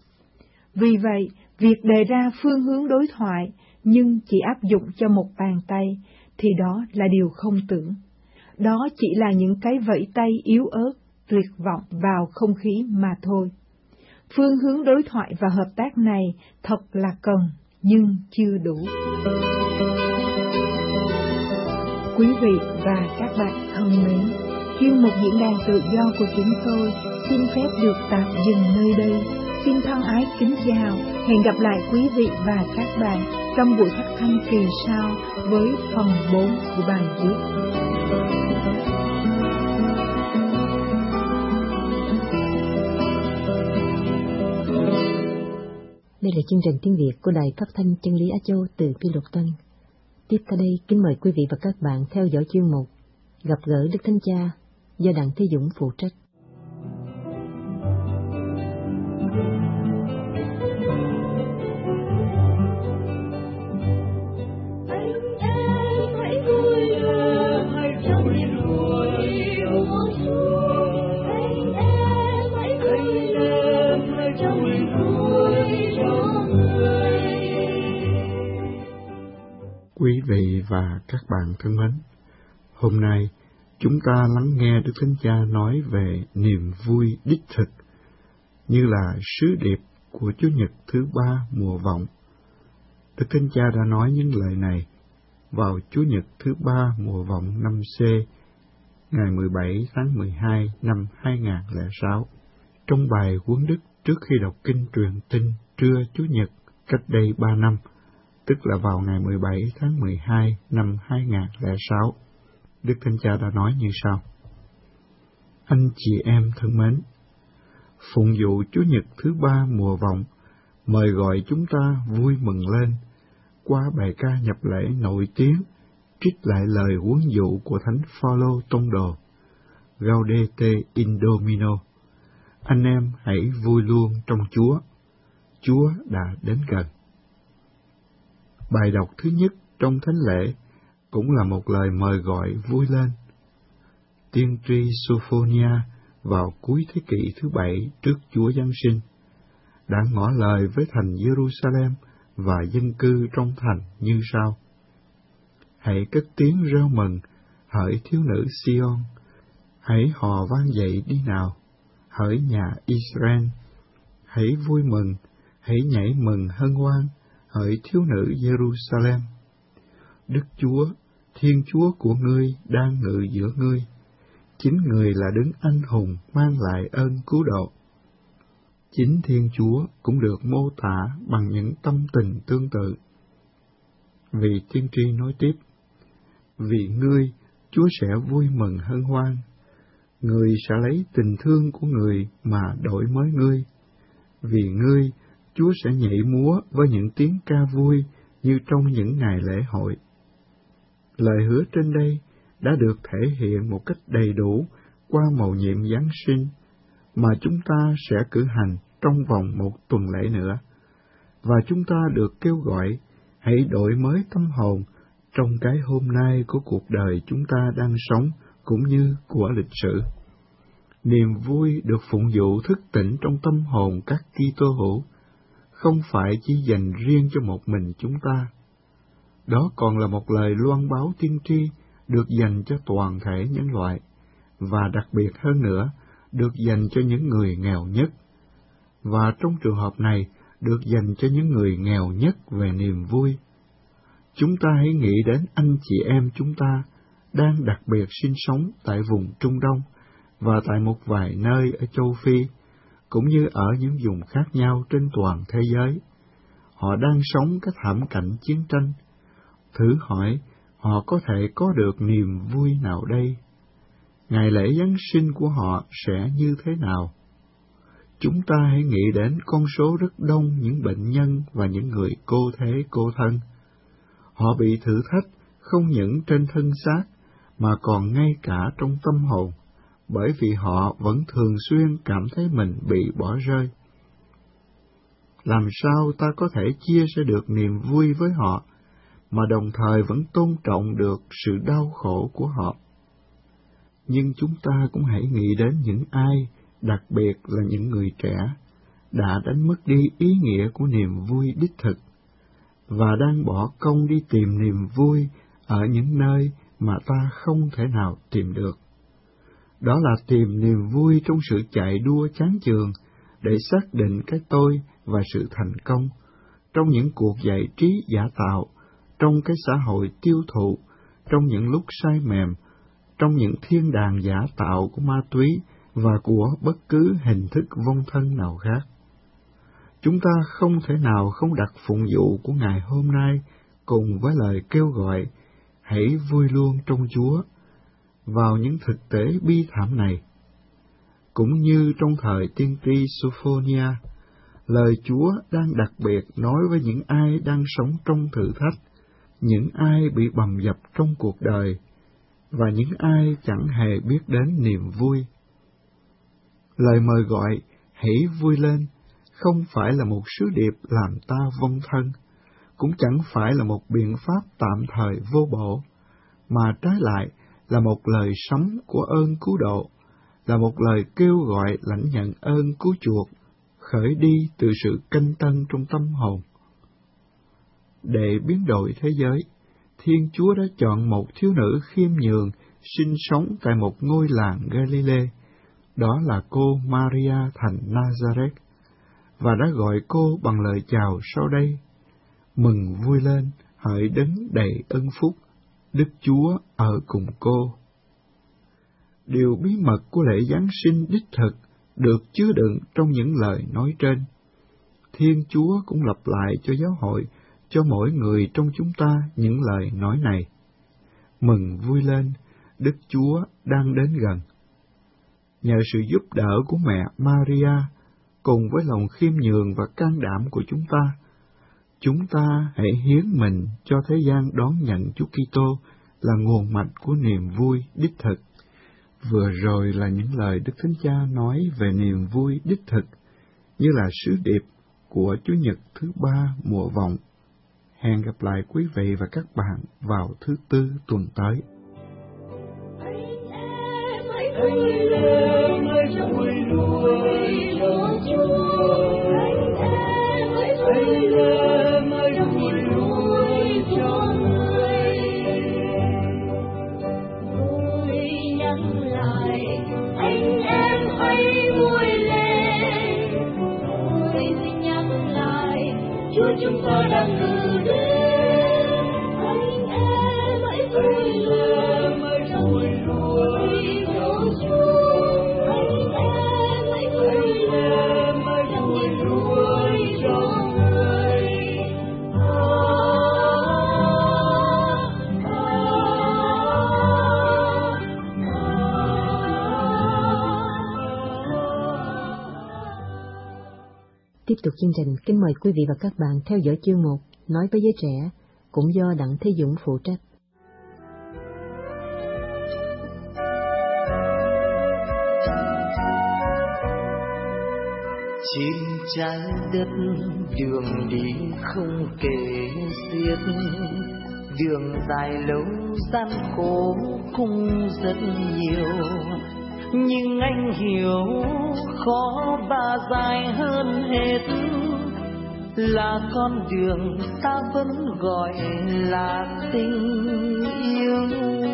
Vì vậy, việc đề ra phương hướng đối thoại, nhưng chỉ áp dụng cho một bàn tay, thì đó là điều không tưởng. Đó chỉ là những cái vẫy tay yếu ớt, tuyệt vọng vào không khí mà thôi. Phương hướng đối thoại và hợp tác này thật là cần, nhưng chưa đủ. Quý vị và các bạn thân mến, chuyên mục diễn đàn tự do của chúng tôi xin phép được tạm dừng nơi đây. Xin thân ái kính chào, hẹn gặp lại quý vị và các bạn trong buổi phát thanh kỳ sau với phần 4 của bài viết. Đây là chương trình tiếng Việt của Đài Phát thanh Chân lý Á Châu từ Phi Luật Tân. Tiếp theo đây, kính mời quý vị và các bạn theo dõi chuyên mục Gặp gỡ Đức Thánh Cha do Đặng Thế Dũng phụ trách. Quý vị và các bạn thân mến, hôm nay chúng ta lắng nghe Đức Thánh Cha nói về niềm vui đích thực, như là sứ điệp của Chúa Nhật thứ 3 mùa vọng. Đức Thánh Cha đã nói những lời này vào Chúa Nhật thứ 3 mùa vọng năm C, ngày 17 tháng 12 năm 2006, trong bài huấn đức trước khi đọc kinh truyền tin trưa Chúa Nhật cách đây 3 năm, tức là vào ngày 17 tháng 12 năm 2006. Đức Thánh Cha đã nói như sau: Anh chị em thân mến, phụng vụ Chúa Nhật thứ 3 mùa vọng mời gọi chúng ta vui mừng lên qua bài ca nhập lễ nổi tiếng trích lại lời huấn dụ của Thánh Phaolô tông đồ: Gaudete in Domino. Anh em hãy vui luôn trong Chúa, Chúa đã đến gần. Bài đọc thứ nhất trong thánh lễ cũng là một lời mời gọi vui lên. Tiên tri Sophonia vào cuối thế kỷ thứ 7 trước Chúa Giáng sinh đã ngỏ lời với thành Jerusalem và dân cư trong thành như sau: Hãy cất tiếng reo mừng, hỡi thiếu nữ Sion, hãy hò vang dậy đi nào, hỡi nhà Israel, hãy vui mừng, hãy nhảy mừng hân hoan, hỡi thiếu nữ Jerusalem. Đức Chúa, Thiên Chúa của ngươi đang ngự giữa ngươi, chính Người là đấng anh hùng mang lại ơn cứu độ. Chính Thiên Chúa cũng được mô tả bằng những tâm tình tương tự. Vì tiên tri nói tiếp: Vì ngươi, Chúa sẽ vui mừng hân hoan, Người sẽ lấy tình thương của Người mà đổi mới ngươi. Vì ngươi, Chúa sẽ nhảy múa với những tiếng ca vui như trong những ngày lễ hội. Lời hứa trên đây đã được thể hiện một cách đầy đủ qua mầu nhiệm Giáng sinh mà chúng ta sẽ cử hành trong vòng một tuần lễ nữa, và chúng ta được kêu gọi hãy đổi mới tâm hồn trong cái hôm nay của cuộc đời chúng ta đang sống cũng như của lịch sử. Niềm vui được phụng vụ thức tỉnh trong tâm hồn các Kitô hữu không phải chỉ dành riêng cho một mình chúng ta. Đó còn là một lời loan báo tiên tri được dành cho toàn thể nhân loại, và đặc biệt hơn nữa, được dành cho những người nghèo nhất. Và trong trường hợp này, được dành cho những người nghèo nhất về niềm vui. Chúng ta hãy nghĩ đến anh chị em chúng ta đang đặc biệt sinh sống tại vùng Trung Đông và tại một vài nơi ở châu Phi, cũng như ở những vùng khác nhau trên toàn thế giới. Họ đang sống các thảm cảnh chiến tranh. Thử hỏi, họ có thể có được niềm vui nào đây? Ngày lễ Giáng sinh của họ sẽ như thế nào? Chúng ta hãy nghĩ đến con số rất đông những bệnh nhân và những người cô thế cô thân. Họ bị thử thách không những trên thân xác, mà còn ngay cả trong tâm hồn, bởi vì họ vẫn thường xuyên cảm thấy mình bị bỏ rơi. Làm sao ta có thể chia sẻ được niềm vui với họ, mà đồng thời vẫn tôn trọng được sự đau khổ của họ? Nhưng chúng ta cũng hãy nghĩ đến những ai, đặc biệt là những người trẻ, đã đánh mất đi ý nghĩa của niềm vui đích thực, và đang bỏ công đi tìm niềm vui ở những nơi mà ta không thể nào tìm được. Đó là tìm niềm vui trong sự chạy đua chán chường để xác định cái tôi và sự thành công, trong những cuộc giải trí giả tạo, trong cái xã hội tiêu thụ, trong những lúc say mềm, trong những thiên đàng giả tạo của ma túy và của bất cứ hình thức vong thân nào khác. Chúng ta không thể nào không đặt phụng vụ của ngày hôm nay cùng với lời kêu gọi hãy vui luôn trong Chúa vào những thực tế bi thảm này. Cũng như trong thời tiên tri Sophonia, lời Chúa đang đặc biệt nói với những ai đang sống trong thử thách, những ai bị bầm dập trong cuộc đời, và những ai chẳng hề biết đến niềm vui. Lời mời gọi hãy vui lên không phải là một sứ điệp làm ta vong thân, cũng chẳng phải là một biện pháp tạm thời vô bổ, mà trái lại là một lời sấm của ơn cứu độ, là một lời kêu gọi lãnh nhận ơn cứu chuộc, khởi đi từ sự canh tân trong tâm hồn. Để biến đổi thế giới, Thiên Chúa đã chọn một thiếu nữ khiêm nhường sinh sống tại một ngôi làng Galilee, đó là cô Maria thành Nazareth, và đã gọi cô bằng lời chào sau đây: Mừng vui lên, hỡi đấng đầy ân phúc, Đức Chúa ở cùng cô. Điều bí mật của lễ Giáng sinh đích thực được chứa đựng trong những lời nói trên. Thiên Chúa cũng lặp lại cho giáo hội, cho mỗi người trong chúng ta những lời nói này: Mừng vui lên, Đức Chúa đang đến gần. Nhờ sự giúp đỡ của mẹ Maria, cùng với lòng khiêm nhường và can đảm của chúng ta hãy hiến mình cho thế gian đón nhận Chúa Kitô là nguồn mạch của niềm vui đích thực. Vừa rồi là những lời Đức Thánh Cha nói về niềm vui đích thực, như là sứ điệp của Chủ nhật thứ 3 mùa vọng. Hẹn gặp lại quý vị và các bạn vào thứ Tư tuần tới. Chúng ta đang ngự đến, anh em hãy vui lên, hãy vui vui cho Chúa. Anh em hãy vui lên, hãy vui vui cho người. Tiếp tục chương trình, kính mời quý vị và các bạn theo dõi chương mục Nói với giới trẻ, cũng do Đặng Thế Dũng phụ trách. Trên trái đất đường đi không kể xiết, đường dài lâu gian khổ cũng rất nhiều, nhưng anh hiểu khó và dài hơn hết là con đường ta vẫn gọi là tình yêu.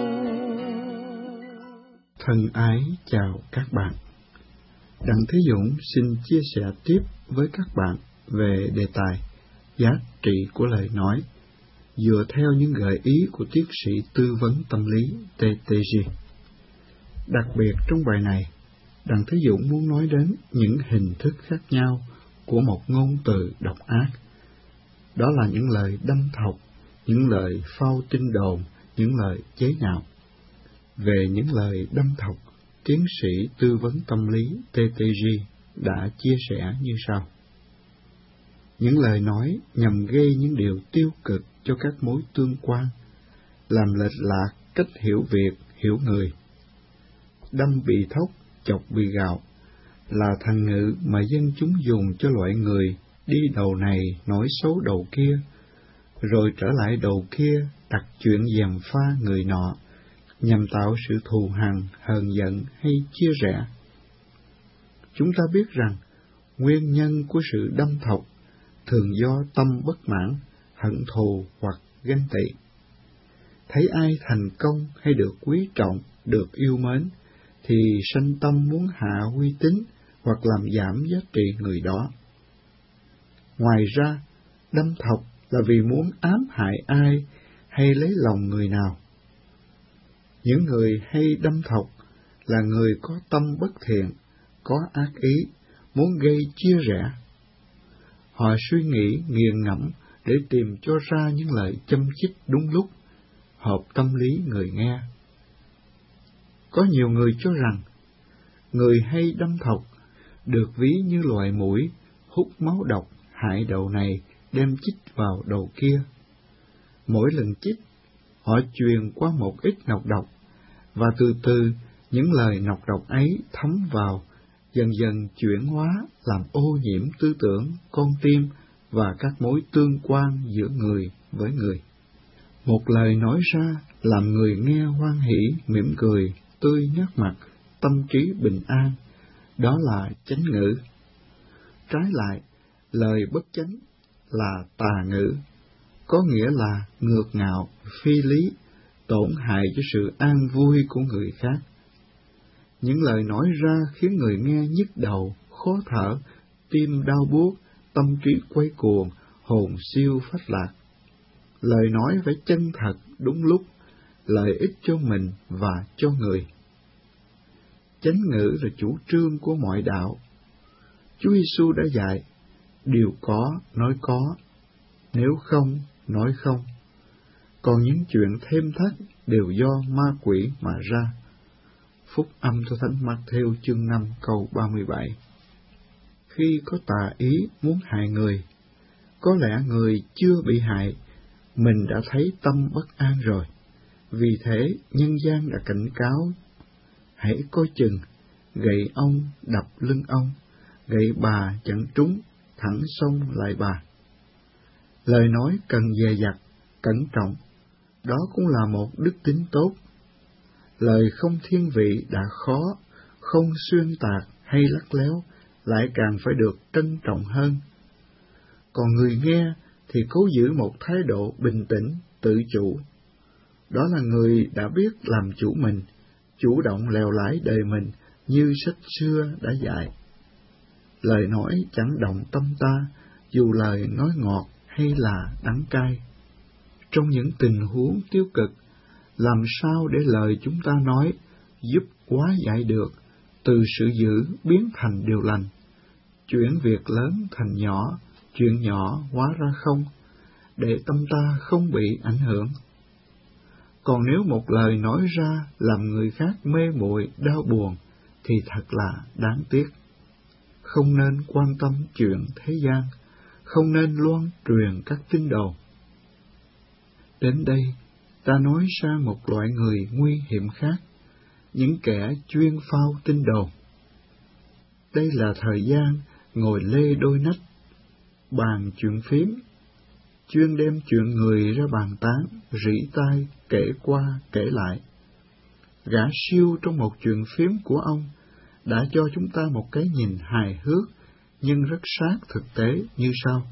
Thân ái chào các bạn. Đặng Thế Dũng xin chia sẻ tiếp với các bạn về đề tài giá trị của lời nói, dựa theo những gợi ý của tiến sĩ tư vấn tâm lý TTG. Đặc biệt trong bài này, Đặng Thế Dũng muốn nói đến những hình thức khác nhau của một ngôn từ độc ác. Đó là những lời đâm thọc, những lời phao tin đồn, những lời chế nhạo. Về những lời đâm thọc, tiến sĩ tư vấn tâm lý TTG đã chia sẻ như sau. Những lời nói nhằm gây những điều tiêu cực cho các mối tương quan, làm lệch lạc cách hiểu việc, hiểu người. Đâm bị thóc, chọc bị gạo là thành ngữ mà dân chúng dùng cho loại người đi đầu này nói xấu đầu kia, rồi trở lại đầu kia đặt chuyện gièm pha người nọ, nhằm tạo sự thù hằn, hờn giận hay chia rẽ. Chúng ta biết rằng nguyên nhân của sự đâm thọc thường do tâm bất mãn, hận thù hoặc ganh tị. Thấy ai thành công hay được quý trọng, được yêu mến, thì sanh tâm muốn hạ uy tín hoặc làm giảm giá trị người đó. Ngoài ra, đâm thọc là vì muốn ám hại ai hay lấy lòng người nào. Những người hay đâm thọc là người có tâm bất thiện, có ác ý, muốn gây chia rẽ. Họ suy nghĩ nghiền ngẫm để tìm cho ra những lời châm chích đúng lúc, hợp tâm lý người nghe. Có nhiều người cho rằng, người hay đâm thọc được ví như loài muỗi hút máu độc hại đầu này đem chích vào đầu kia. Mỗi lần chích, họ truyền qua một ít nọc độc, và từ từ những lời nọc độc ấy thấm vào, dần dần chuyển hóa làm ô nhiễm tư tưởng, con tim và các mối tương quan giữa người với người. Một lời nói ra làm người nghe hoan hỉ, mỉm cười, tươi nhát mặt, tâm trí bình an, đó là chánh ngữ. Trái lại, lời bất chánh là tà ngữ, có nghĩa là ngược ngạo, phi lý, tổn hại cho sự an vui của người khác. Những lời nói ra khiến người nghe nhức đầu, khó thở, tim đau buốt, tâm trí quay cuồng, hồn siêu phách lạc. Lời nói phải chân thật, đúng lúc, lợi ích cho mình và cho người. Chánh ngữ là chủ trương của mọi đạo. Chúa Giêsu đã dạy, điều có, nói có, nếu không, nói không. Còn những chuyện thêm thắt đều do ma quỷ mà ra. Phúc âm cho Thánh Mác-thêu chương 5 câu 37. Khi có tà ý muốn hại người, có lẽ người chưa bị hại, mình đã thấy tâm bất an rồi. Vì thế, nhân gian đã cảnh cáo, hãy coi chừng, gậy ông đập lưng ông, gậy bà chẳng trúng, thẳng xông lại bà. Lời nói cần dè dặt, cẩn trọng, đó cũng là một đức tính tốt. Lời không thiên vị đã khó, không xuyên tạc hay lắt léo, lại càng phải được trân trọng hơn. Còn người nghe thì cố giữ một thái độ bình tĩnh, tự chủ. Đó là người đã biết làm chủ mình, chủ động lèo lái đời mình như sách xưa đã dạy. Lời nói chẳng động tâm ta, dù lời nói ngọt hay là đắng cay. Trong những tình huống tiêu cực, làm sao để lời chúng ta nói giúp hóa giải được, từ sự dữ biến thành điều lành, chuyển việc lớn thành nhỏ, chuyện nhỏ hóa ra không, để tâm ta không bị ảnh hưởng. Còn nếu một lời nói ra làm người khác mê muội đau buồn, thì thật là đáng tiếc. Không nên quan tâm chuyện thế gian, không nên loan truyền các tin đồn. Đến đây, ta nói sang một loại người nguy hiểm khác, những kẻ chuyên phao tin đồn. Đây là thời gian ngồi lê đôi nách, bàn chuyện phím, chuyên đem chuyện người ra bàn tán, rỉ tai, kể qua, kể lại. Gã siêu trong một chuyện phím của ông đã cho chúng ta một cái nhìn hài hước, nhưng rất sát thực tế như sau.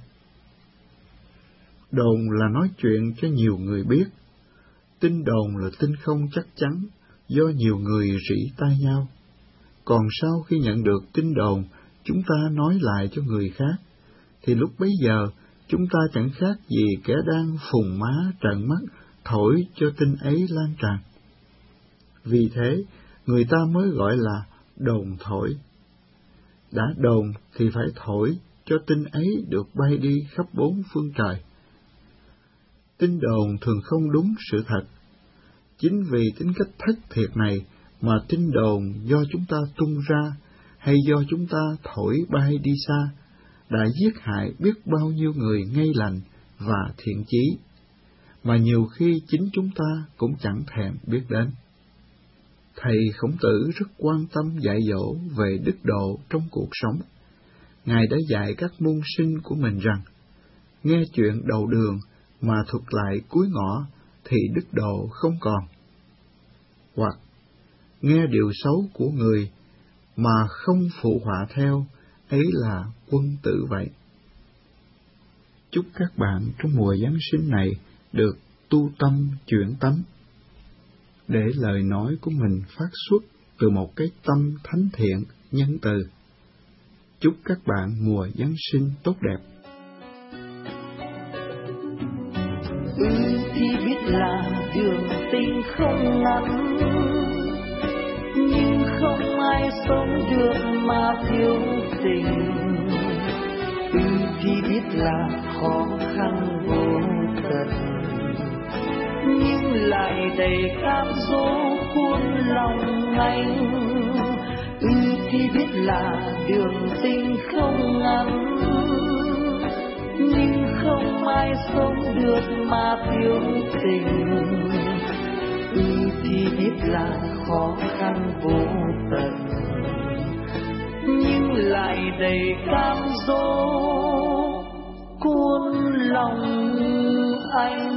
Đồn là nói chuyện cho nhiều người biết. Tin đồn là tin không chắc chắn, do nhiều người rỉ tai nhau. Còn sau khi nhận được tin đồn, chúng ta nói lại cho người khác, thì lúc bấy giờ chúng ta chẳng khác gì kẻ đang phùng má trợn mắt thổi cho tin ấy lan tràn. Vì thế, người ta mới gọi là đồn thổi. Đã đồn thì phải thổi cho tin ấy được bay đi khắp bốn phương trời. Tin đồn thường không đúng sự thật. Chính vì tính cách thất thiệt này mà tin đồn do chúng ta tung ra hay do chúng ta thổi bay đi xa đã giết hại biết bao nhiêu người ngay lành và thiện chí, mà nhiều khi chính chúng ta cũng chẳng thèm biết đến. Thầy Khổng Tử rất quan tâm dạy dỗ về đức độ trong cuộc sống. Ngài đã dạy các môn sinh của mình rằng, nghe chuyện đầu đường mà thuật lại cuối ngõ thì đức độ không còn. Hoặc, nghe điều xấu của người mà không phụ họa theo, ấy là quân tử vậy. Chúc các bạn trong mùa Giáng sinh này được tu tâm chuyển tánh, để lời nói của mình phát xuất từ một cái tâm thánh thiện, nhân từ. Chúc các bạn mùa Giáng sinh tốt đẹp. Thì biết là đường tình không ngắn, nhưng không ai sống được mà thiếu tình. Thì biết là khó khăn vô tận, nhưng lại đầy cám dỗ cuốn lòng anh. Thì biết là đường tình không ngắn, nhưng không ai sống được mà thiếu tình. Thì biết là khó khăn vô tận, nhưng lại đầy cám dỗ cuốn lòng anh.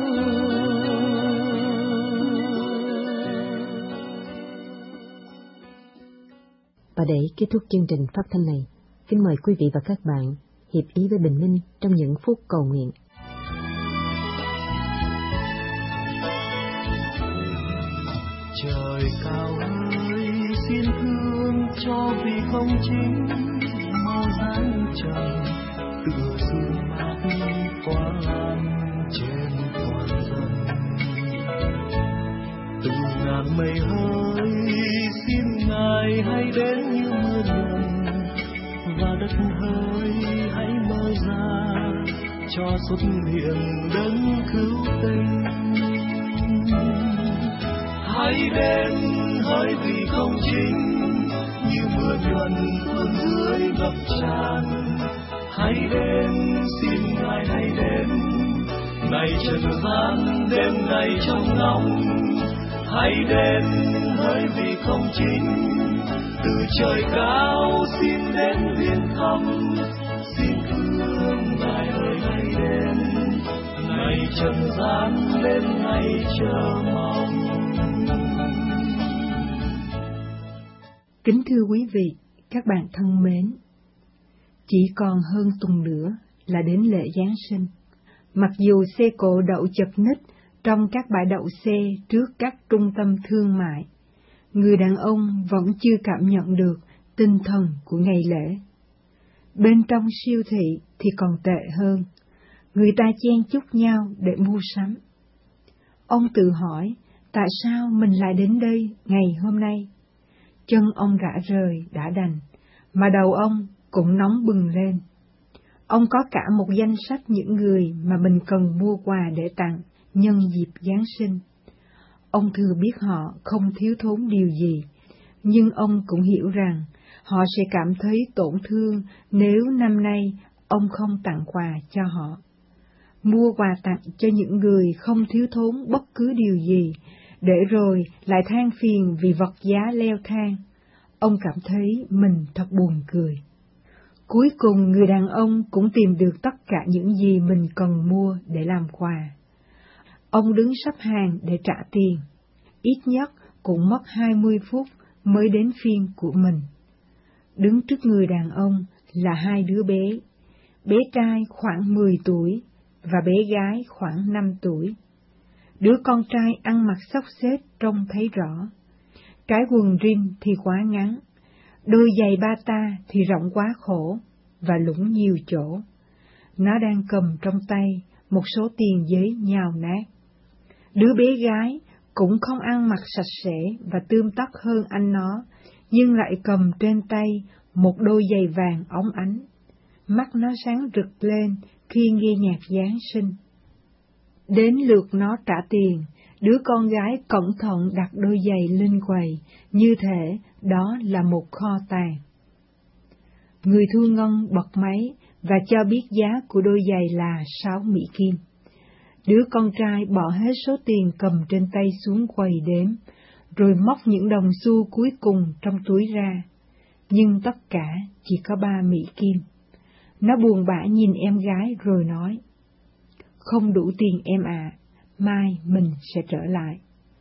Và để kết thúc chương trình phát thanh này, kính mời quý vị và các bạn hiệp ý với Bình Minh trong những phút cầu nguyện. Trời cao ơi, xin thương cho vì không chính màu dáng trần tựa sương mát qua lan trên toàn dân. Từ ngàn mây hơi xin Ngài hãy đến như mưa lần, và đất hơi hãy mở ra cho xuất hiện đấng cứu tinh. Hãy đến hỡi vì không chính như mưa nhuần phương dưới ngập tràn. Hãy đến xin Ngài hãy đến, ngày trần gian đêm ngày trong nóng. Hãy đến hỡi vì không chính từ trời cao xin đến viếng thăm. Xin thương Ngài ơi hãy đến, ngày trần gian đêm ngày chờ mong. Kính thưa quý vị, các bạn thân mến, chỉ còn hơn tuần nữa là đến lễ Giáng sinh. Mặc dù xe cộ đậu chật ních trong các bãi đậu xe trước các trung tâm thương mại, người đàn ông vẫn chưa cảm nhận được tinh thần của ngày lễ. Bên trong siêu thị thì còn tệ hơn, người ta chen chúc nhau để mua sắm. Ông tự hỏi, tại sao mình lại đến đây ngày hôm nay? Chân ông rã rời đã đành, mà đầu ông cũng nóng bừng lên. Ông có cả một danh sách những người mà mình cần mua quà để tặng nhân dịp Giáng sinh. Ông thừa biết họ không thiếu thốn điều gì, nhưng ông cũng hiểu rằng họ sẽ cảm thấy tổn thương nếu năm nay ông không tặng quà cho họ. Mua quà tặng cho những người không thiếu thốn bất cứ điều gì, để rồi lại than phiền vì vật giá leo thang. Ông cảm thấy mình thật buồn cười. Cuối cùng người đàn ông cũng tìm được tất cả những gì mình cần mua để làm quà. Ông đứng sắp hàng để trả tiền, ít nhất cũng mất 20 phút mới đến phiên của mình. Đứng trước người đàn ông là hai đứa bé trai khoảng 10 tuổi và bé gái khoảng 5 tuổi. Đứa con trai ăn mặc xốc xếch trông thấy rõ. Cái quần jean thì quá ngắn, đôi giày bata thì rộng quá khổ và lủng nhiều chỗ. Nó đang cầm trong tay một số tiền giấy nhào nát. Đứa bé gái cũng không ăn mặc sạch sẽ và tươm tất hơn anh nó, nhưng lại cầm trên tay một đôi giày vàng óng ánh. Mắt nó sáng rực lên khi nghe nhạc Giáng sinh. Đến lượt nó trả tiền, đứa con gái cẩn thận đặt đôi giày lên quầy, như thể đó là một kho tàng. Người thu ngân bật máy và cho biết giá của đôi giày là 6 Mỹ Kim. Đứa con trai bỏ hết số tiền cầm trên tay xuống quầy đếm, rồi móc những đồng xu cuối cùng trong túi ra. Nhưng tất cả chỉ có 3 Mỹ Kim. Nó buồn bã nhìn em gái rồi nói, không đủ tiền em ạ, mai mình sẽ trở lại.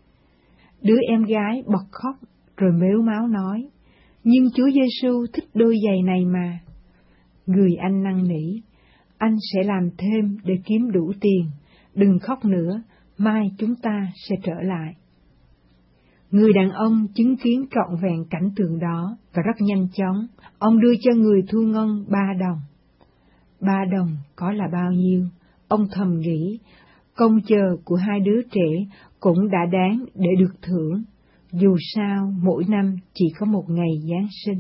Đứa em gái bật khóc rồi mếu máo nói, nhưng Chúa Giêsu thích đôi giày này mà. Người anh năn nỉ, anh sẽ làm thêm để kiếm đủ tiền, đừng khóc nữa, mai chúng ta sẽ trở lại. Người đàn ông chứng kiến trọn vẹn cảnh tượng đó và rất nhanh chóng, ông đưa cho người thu ngân 3 đồng. 3 đồng có là bao nhiêu? Ông thầm nghĩ, công chờ của hai đứa trẻ cũng đã đáng để được thưởng, dù sao mỗi năm chỉ có một ngày Giáng sinh.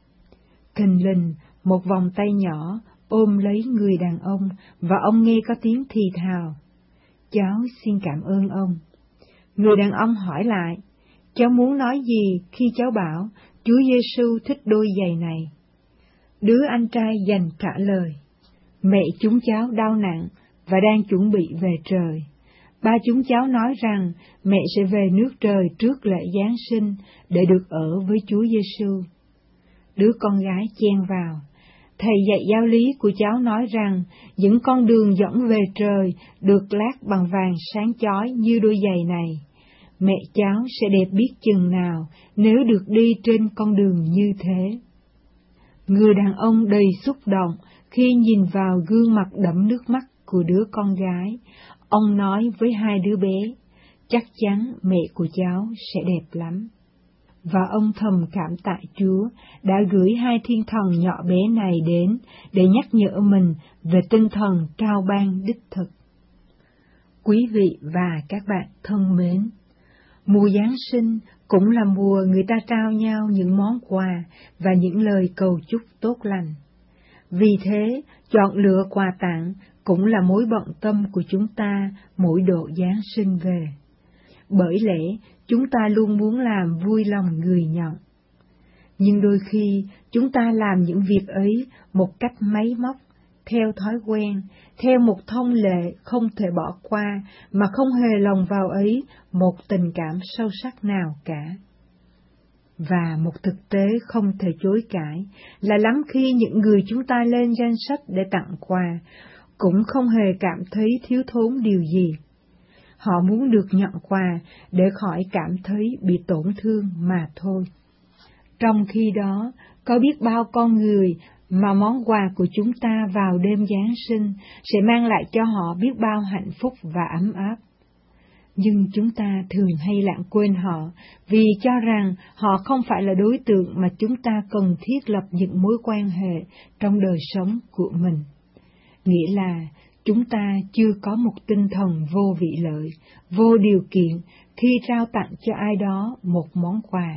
Thình lình, một vòng tay nhỏ ôm lấy người đàn ông và ông nghe có tiếng thì thào, cháu xin cảm ơn ông. Người đàn ông hỏi lại, cháu muốn nói gì khi cháu bảo Chúa Giêsu thích đôi giày này? Đứa anh trai dành trả lời, mẹ chúng cháu đau nặng và đang chuẩn bị về trời. Ba chúng cháu nói rằng mẹ sẽ về nước trời trước lễ Giáng sinh để được ở với Chúa Giêsu. Đứa con gái chen vào, thầy dạy giáo lý của cháu nói rằng những con đường dẫn về trời được lát bằng vàng sáng chói như đôi giày này. Mẹ cháu sẽ đẹp biết chừng nào nếu được đi trên con đường như thế. Người đàn ông đầy xúc động khi nhìn vào gương mặt đẫm nước mắt của đứa con gái. Ông nói với hai đứa bé, chắc chắn mẹ của cháu sẽ đẹp lắm. Và ông thầm cảm tạ Chúa đã gửi hai thiên thần nhỏ bé này đến để nhắc nhở mình về tinh thần trao ban đích thực. Quý vị và các bạn thân mến, mùa Giáng sinh cũng là mùa người ta trao nhau những món quà và những lời cầu chúc tốt lành. Vì thế, chọn lựa quà tặng cũng là mối bận tâm của chúng ta mỗi độ Giáng sinh về. Bởi lẽ, chúng ta luôn muốn làm vui lòng người nhận. Nhưng đôi khi, chúng ta làm những việc ấy một cách máy móc, theo thói quen, theo một thông lệ không thể bỏ qua, mà không hề lồng vào ấy một tình cảm sâu sắc nào cả. Và một thực tế không thể chối cãi là lắm khi những người chúng ta lên danh sách để tặng quà cũng không hề cảm thấy thiếu thốn điều gì. Họ muốn được nhận quà để khỏi cảm thấy bị tổn thương mà thôi. Trong khi đó, có biết bao con người mà món quà của chúng ta vào đêm Giáng sinh sẽ mang lại cho họ biết bao hạnh phúc và ấm áp. Nhưng chúng ta thường hay lãng quên họ vì cho rằng họ không phải là đối tượng mà chúng ta cần thiết lập những mối quan hệ trong đời sống của mình. Nghĩa là chúng ta chưa có một tinh thần vô vị lợi, vô điều kiện khi trao tặng cho ai đó một món quà.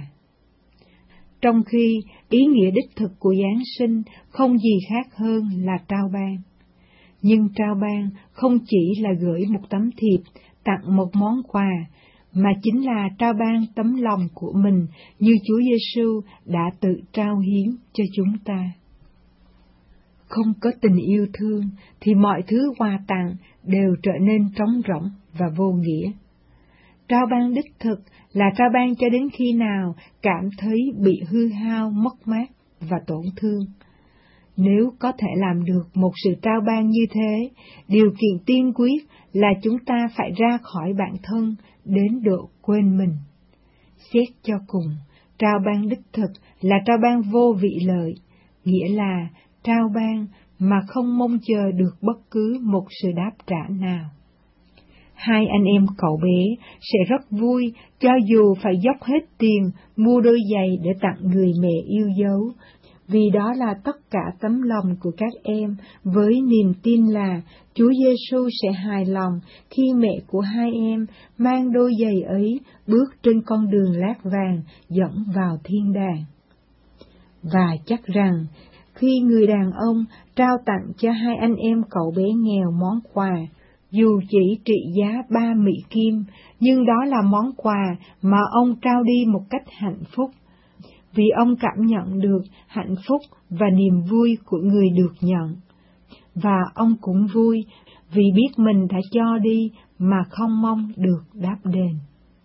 Trong khi ý nghĩa đích thực của Giáng sinh không gì khác hơn là trao ban. Nhưng trao ban không chỉ là gửi một tấm thiệp, tặng một món quà, mà chính là trao ban tấm lòng của mình như Chúa Giêsu đã tự trao hiến cho chúng ta. Không có tình yêu thương thì mọi thứ quà tặng đều trở nên trống rỗng và vô nghĩa. Trao ban đích thực là trao ban cho đến khi nào cảm thấy bị hư hao, mất mát và tổn thương. Nếu có thể làm được một sự trao ban như thế, điều kiện tiên quyết là chúng ta phải ra khỏi bản thân đến độ quên mình. Xét cho cùng, trao ban đích thực là trao ban vô vị lợi, nghĩa là trao ban mà không mong chờ được bất cứ một sự đáp trả nào. Hai anh em cậu bé sẽ rất vui cho dù phải dốc hết tiền mua đôi giày để tặng người mẹ yêu dấu, vì đó là tất cả tấm lòng của các em với niềm tin là Chúa Giêsu sẽ hài lòng khi mẹ của hai em mang đôi giày ấy bước trên con đường lát vàng dẫn vào thiên đàng. Và chắc rằng khi người đàn ông trao tặng cho hai anh em cậu bé nghèo món quà, dù chỉ trị giá 3 Mỹ Kim, nhưng đó là món quà mà ông trao đi một cách hạnh phúc, vì ông cảm nhận được hạnh phúc và niềm vui của người được nhận. Và ông cũng vui vì biết mình đã cho đi mà không mong được đáp đền.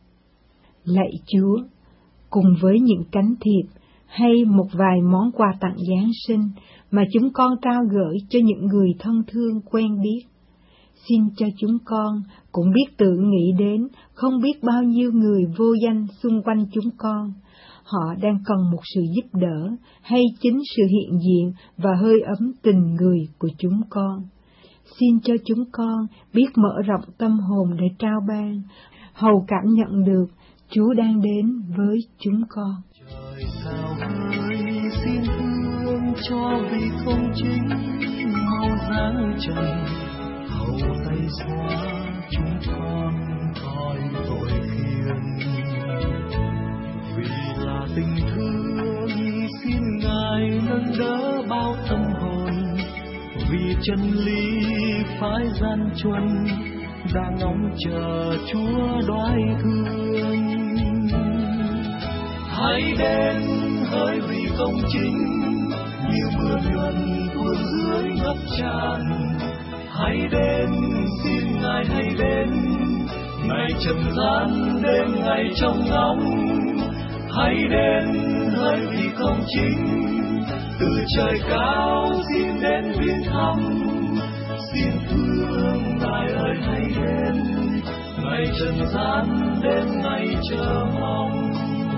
Lạy Chúa, cùng với những cánh thiệp hay một vài món quà tặng Giáng sinh mà chúng con trao gửi cho những người thân thương quen biết, xin cho chúng con cũng biết tự nghĩ đến không biết bao nhiêu người vô danh xung quanh chúng con. Họ đang cần một sự giúp đỡ hay chính sự hiện diện và hơi ấm tình người của chúng con. Xin cho chúng con biết mở rộng tâm hồn để trao ban, hầu cảm nhận được Chúa đang đến với chúng con. Trời sao ơi, xin thương cho vì không chính màu dáng trần, hầu tay xóa chúng con khỏi tội khiên. Vì là tình thương xin Ngài nâng đỡ bao tâm hồn, vì chân lý phái gian truân đã ngóng chờ Chúa đoái thương. Hãy đến hỡi vì công chính như mưa nhuần tuôn dưới ngập tràn. Hãy đến xin Ngài, hãy đến ngày trần gian đến ngày trong ngóng. Hãy đến hỡi vì công chính từ trời cao xin đến viếng thăm. Xin thương Ngài ơi, hãy đến ngày trần gian đến ngày chờ mong.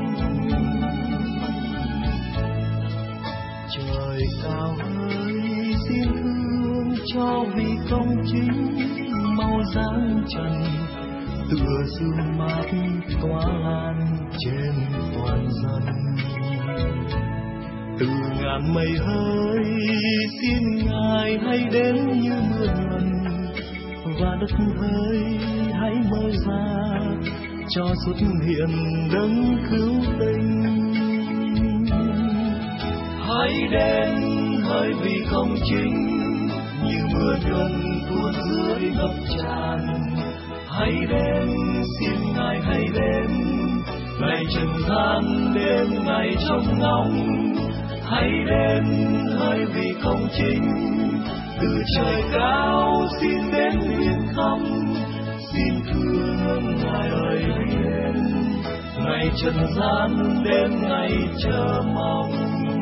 Trời cao ơi, xin thương cho vì công chính màu dáng trần, tựa sương mát tỏa lan trên toàn dân. Từ ngàn mây hơi xin Ngài hãy đến như mưa nhuần, và đất hỡi hãy mở ra cho xuất hiện đấng cứu tinh. Hãy đến hỡi vì công chính như mưa nhuần tuôn dưới ngập tràn. Hãy đến xin Ngài hãy đến, ngày trần gian đêm ngày trông ngóng. Hãy đến hỡi vì công chính từ trời cao xin đến nguyên không. Xin thương Ngài ơi hãy đến, ngày trần gian đêm ngày chờ mong.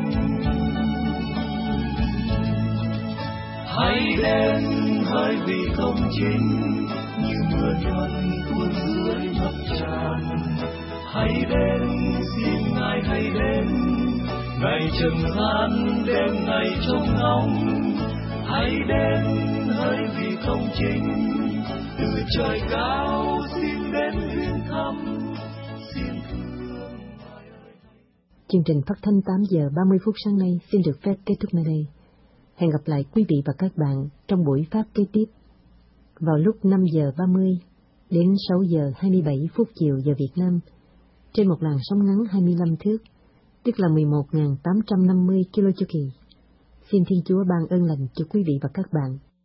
Hãy đến hỡi vì công chính như mưa nhuần tuôn dưới ngập tràn. Hãy đến xin Ngài hãy đến, ngày trần gian đêm ngày trông ngóng. Hãy đến hỡi vì công chính từ trời cao xin đến viếng thăm. Xin thương Ngài ơi. Chương trình phát thanh 8 giờ 30 phút sáng nay xin được phép kết thúc nơi đây. Hẹn gặp lại quý vị và các bạn trong buổi phát kế tiếp vào lúc 5 giờ 30 đến 6 giờ 27 phút chiều giờ Việt Nam trên một làn sóng ngắn 25 thước, tức là 11.850 kilo chu kỳ. Xin Thiên Chúa ban ơn lành cho quý vị và các bạn.